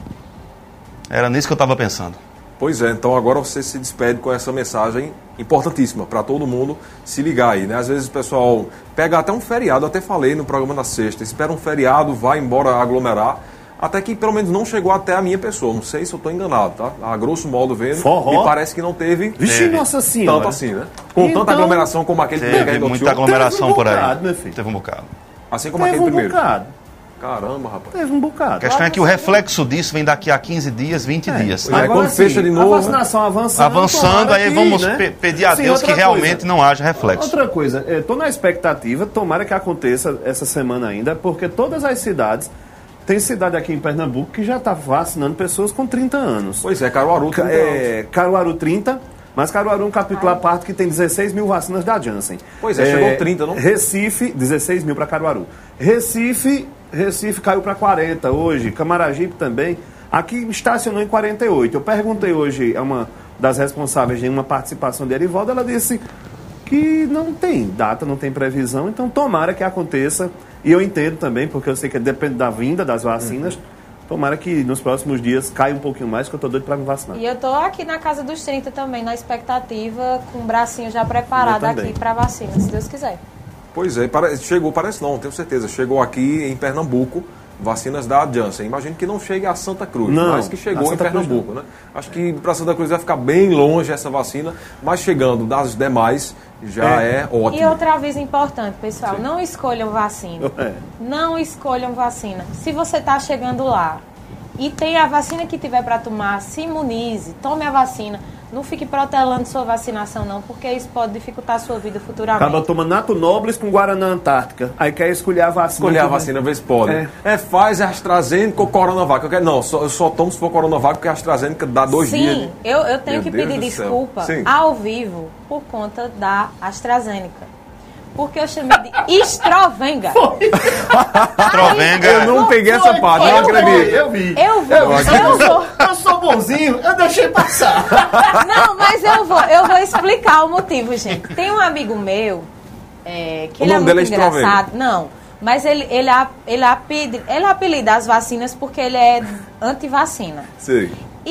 Era nisso que eu estava pensando. Pois é, então agora você se despede com essa mensagem importantíssima para todo mundo se ligar aí, né? Às vezes o pessoal pega até um feriado, até falei no programa da sexta, espera um feriado, vai embora aglomerar. Até que pelo menos não chegou até a minha pessoa. Não sei se eu estou enganado, tá? A grosso modo vendo, Forró. me parece que não teve... Vixe, teve nossa senhora. Tanto assim, né? Com então, tanta aglomeração como aquele teve primeiro. Teve muita aglomeração um por aí. Bocado, meu filho. Teve um bocado. Assim como teve aquele um primeiro. Bocado. Caramba, rapaz. Teve um bocado. A questão é que o reflexo disso vem daqui a quinze dias, vinte é. dias. Agora, quando sim, fecha de novo... A vacinação avançando... Avançando, aí aqui, vamos né? pe pedir a sim, Deus que realmente coisa. não haja reflexo. Outra coisa, estou na expectativa, tomara que aconteça essa semana ainda, porque todas as cidades Tem cidade aqui em Pernambuco que já está vacinando pessoas com trinta anos. Pois é, Caruaru trinta é, anos. Caruaru trinta, mas Caruaru é um capítulo à parte que tem dezesseis mil vacinas da Janssen. Pois é, é chegou trinta, não? Recife, dezesseis mil para Caruaru. Recife, Recife caiu para quarenta hoje, Camaragibe também. Aqui estacionou em quarenta e oito. Eu perguntei hoje a uma das responsáveis de uma participação de Erivaldo, ela disse que não tem data, não tem previsão, então tomara que aconteça. E eu entendo também, porque eu sei que depende da vinda das vacinas, uhum. Tomara que nos próximos dias caia um pouquinho mais, que eu tô doido para me vacinar. E eu tô aqui na casa dos trinta também, na expectativa, com o bracinho já preparado aqui para vacina, se Deus quiser. Pois é, chegou, parece não, tenho certeza, chegou aqui em Pernambuco, vacinas da Janssen. Imagino que não chegue a Santa Cruz, não, mas que chegou em Pernambuco, né? Acho que para Santa Cruz vai ficar bem longe essa vacina, mas chegando das demais já é, é ótimo. E outro aviso importante, pessoal, Sim. não escolham vacina. É. Não escolham vacina. Se você está chegando lá e tem a vacina que tiver para tomar, se imunize, tome a vacina. Não fique protelando sua vacinação, não, porque isso pode dificultar a sua vida futuramente. Acaba tomando Nato Nobles com Guaraná Antártica. Aí quer escolher a vacina. Escolher a vacina, vê se pode. É, é Pfizer, AstraZeneca ou Coronavac. Eu, quero, não, só, eu só tomo se for Coronavac, porque a AstraZeneca dá dois Sim, dias. Sim, eu, eu tenho Meu que Deus pedir desculpa ao vivo por conta da AstraZeneca. Porque eu chamei de Estrovenga. Estrovenga. Eu não peguei essa parte, eu não acredito. Eu vi. Eu vou, eu, eu vou. Eu sou bonzinho, eu deixei passar. Não, mas eu vou, eu vou explicar o motivo, gente. Tem um amigo meu, é, que o ele é nome muito dele é engraçado. Não, mas ele, ele, ele, apelida, ele apelida as vacinas porque ele é anti-vacina. Sim.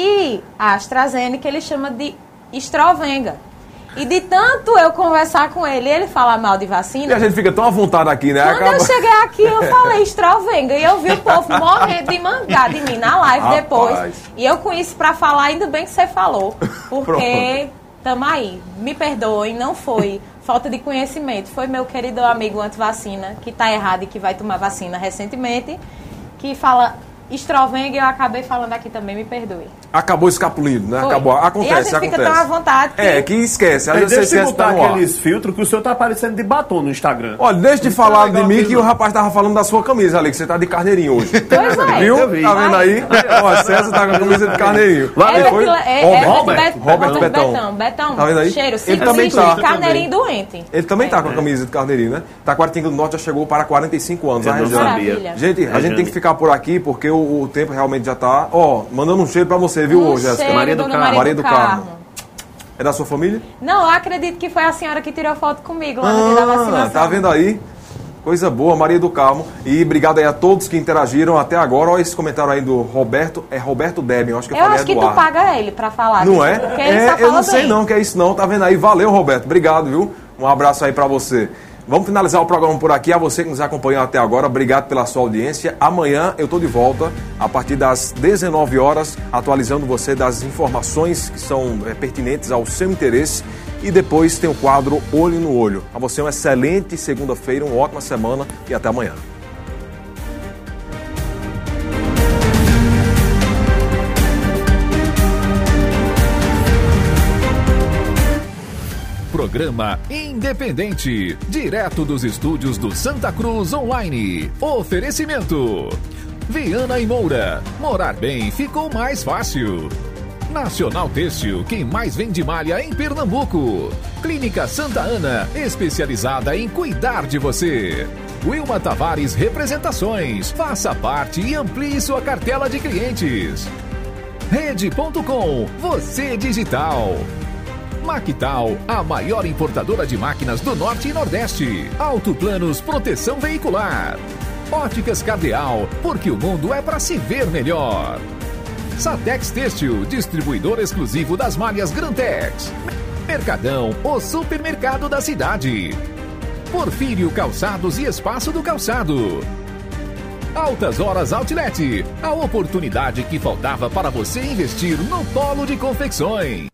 E a AstraZeneca ele chama de Estrovenga. E de tanto eu conversar com ele, ele falar mal de vacina... E a gente fica tão à vontade aqui, né? Quando Acaba... eu cheguei aqui, eu falei Estrovenga. E eu vi o povo morrendo de mangar de mim na live Rapaz. depois. E eu com isso pra falar, ainda bem que você falou. Porque tamo aí. Me perdoem, não foi falta de conhecimento. Foi meu querido amigo anti-vacina, que tá errado e que vai tomar vacina recentemente, que fala... Estrovenga, eu acabei falando aqui também, me perdoe. Acabou escapulindo, né? Foi. Acabou. Acontece, e a gente acontece. fica tão à vontade. Que... É, que esquece. Às Aí vezes deixa você eu botar tá aqueles filtros que o senhor tá aparecendo de batom no Instagram. Olha, deixa de Não falar tá de mim que não. o rapaz tava falando da sua camisa ali, que você tá de carneirinho hoje. Pois é. Viu? Eu vi. Tá vendo aí? Ó, César tá com a camisa de carneirinho. É, Depois, é, é, Robert, é Robert, Bet, Robert Betão. Betão. Betão, Tá vendo aí? cheiro, Ele também tá. Carneirinho doente. Ele também é. tá com a camisa de carneirinho, né? Taquaritinga do Norte já chegou para quarenta e cinco anos, Eu a não região. sabia. Gente, a gente tem que ficar por aqui porque o, o tempo realmente já tá... Ó, mandando um cheiro pra você, viu, Um Jéssica? cheiro, Maria do dona Carmo. Maria Maria do do Carmo. Carmo. É da sua família? Não, eu acredito que foi a senhora que tirou foto comigo lá no dia da Ah, vacinação. tá vendo aí? Coisa boa, Maria do Carmo. E obrigado aí a todos que interagiram até agora. Olha esse comentário aí do Roberto. É Roberto Debin, eu acho que eu, Eu falei acho que Eduardo. tu paga ele pra falar. Não disso, é? Porque ele só É, eu fala não sei bem. não que é isso não, tá vendo aí? Valeu, Roberto. Obrigado, viu? Um abraço aí pra você. Vamos finalizar o programa por aqui. A você que nos acompanhou até agora, obrigado pela sua audiência. Amanhã eu tô de volta a partir das dezenove horas, atualizando você das informações que são é, pertinentes ao seu interesse. E depois tem o quadro Olho no Olho. A você uma excelente segunda-feira, uma ótima semana e até amanhã. Programa Independente, direto dos estúdios do Santa Cruz Online. Oferecimento: Viana e Moura. Morar bem ficou mais fácil. Nacional Têxtil, quem mais vende malha em Pernambuco. Clínica Santa Ana, especializada em cuidar de você. Wilma Tavares Representações. Faça parte e amplie sua cartela de clientes. Rede ponto com, você digital. Mactal, a maior importadora de máquinas do Norte e Nordeste. Autoplanos Proteção Veicular. Óticas Cardeal, porque o mundo é para se ver melhor. Satex Têxtil, distribuidor exclusivo das malhas Grantex. Mercadão, o supermercado da cidade. Porfírio Calçados e Espaço do Calçado. Altas Horas Outlet, a oportunidade que faltava para você investir no polo de confecções.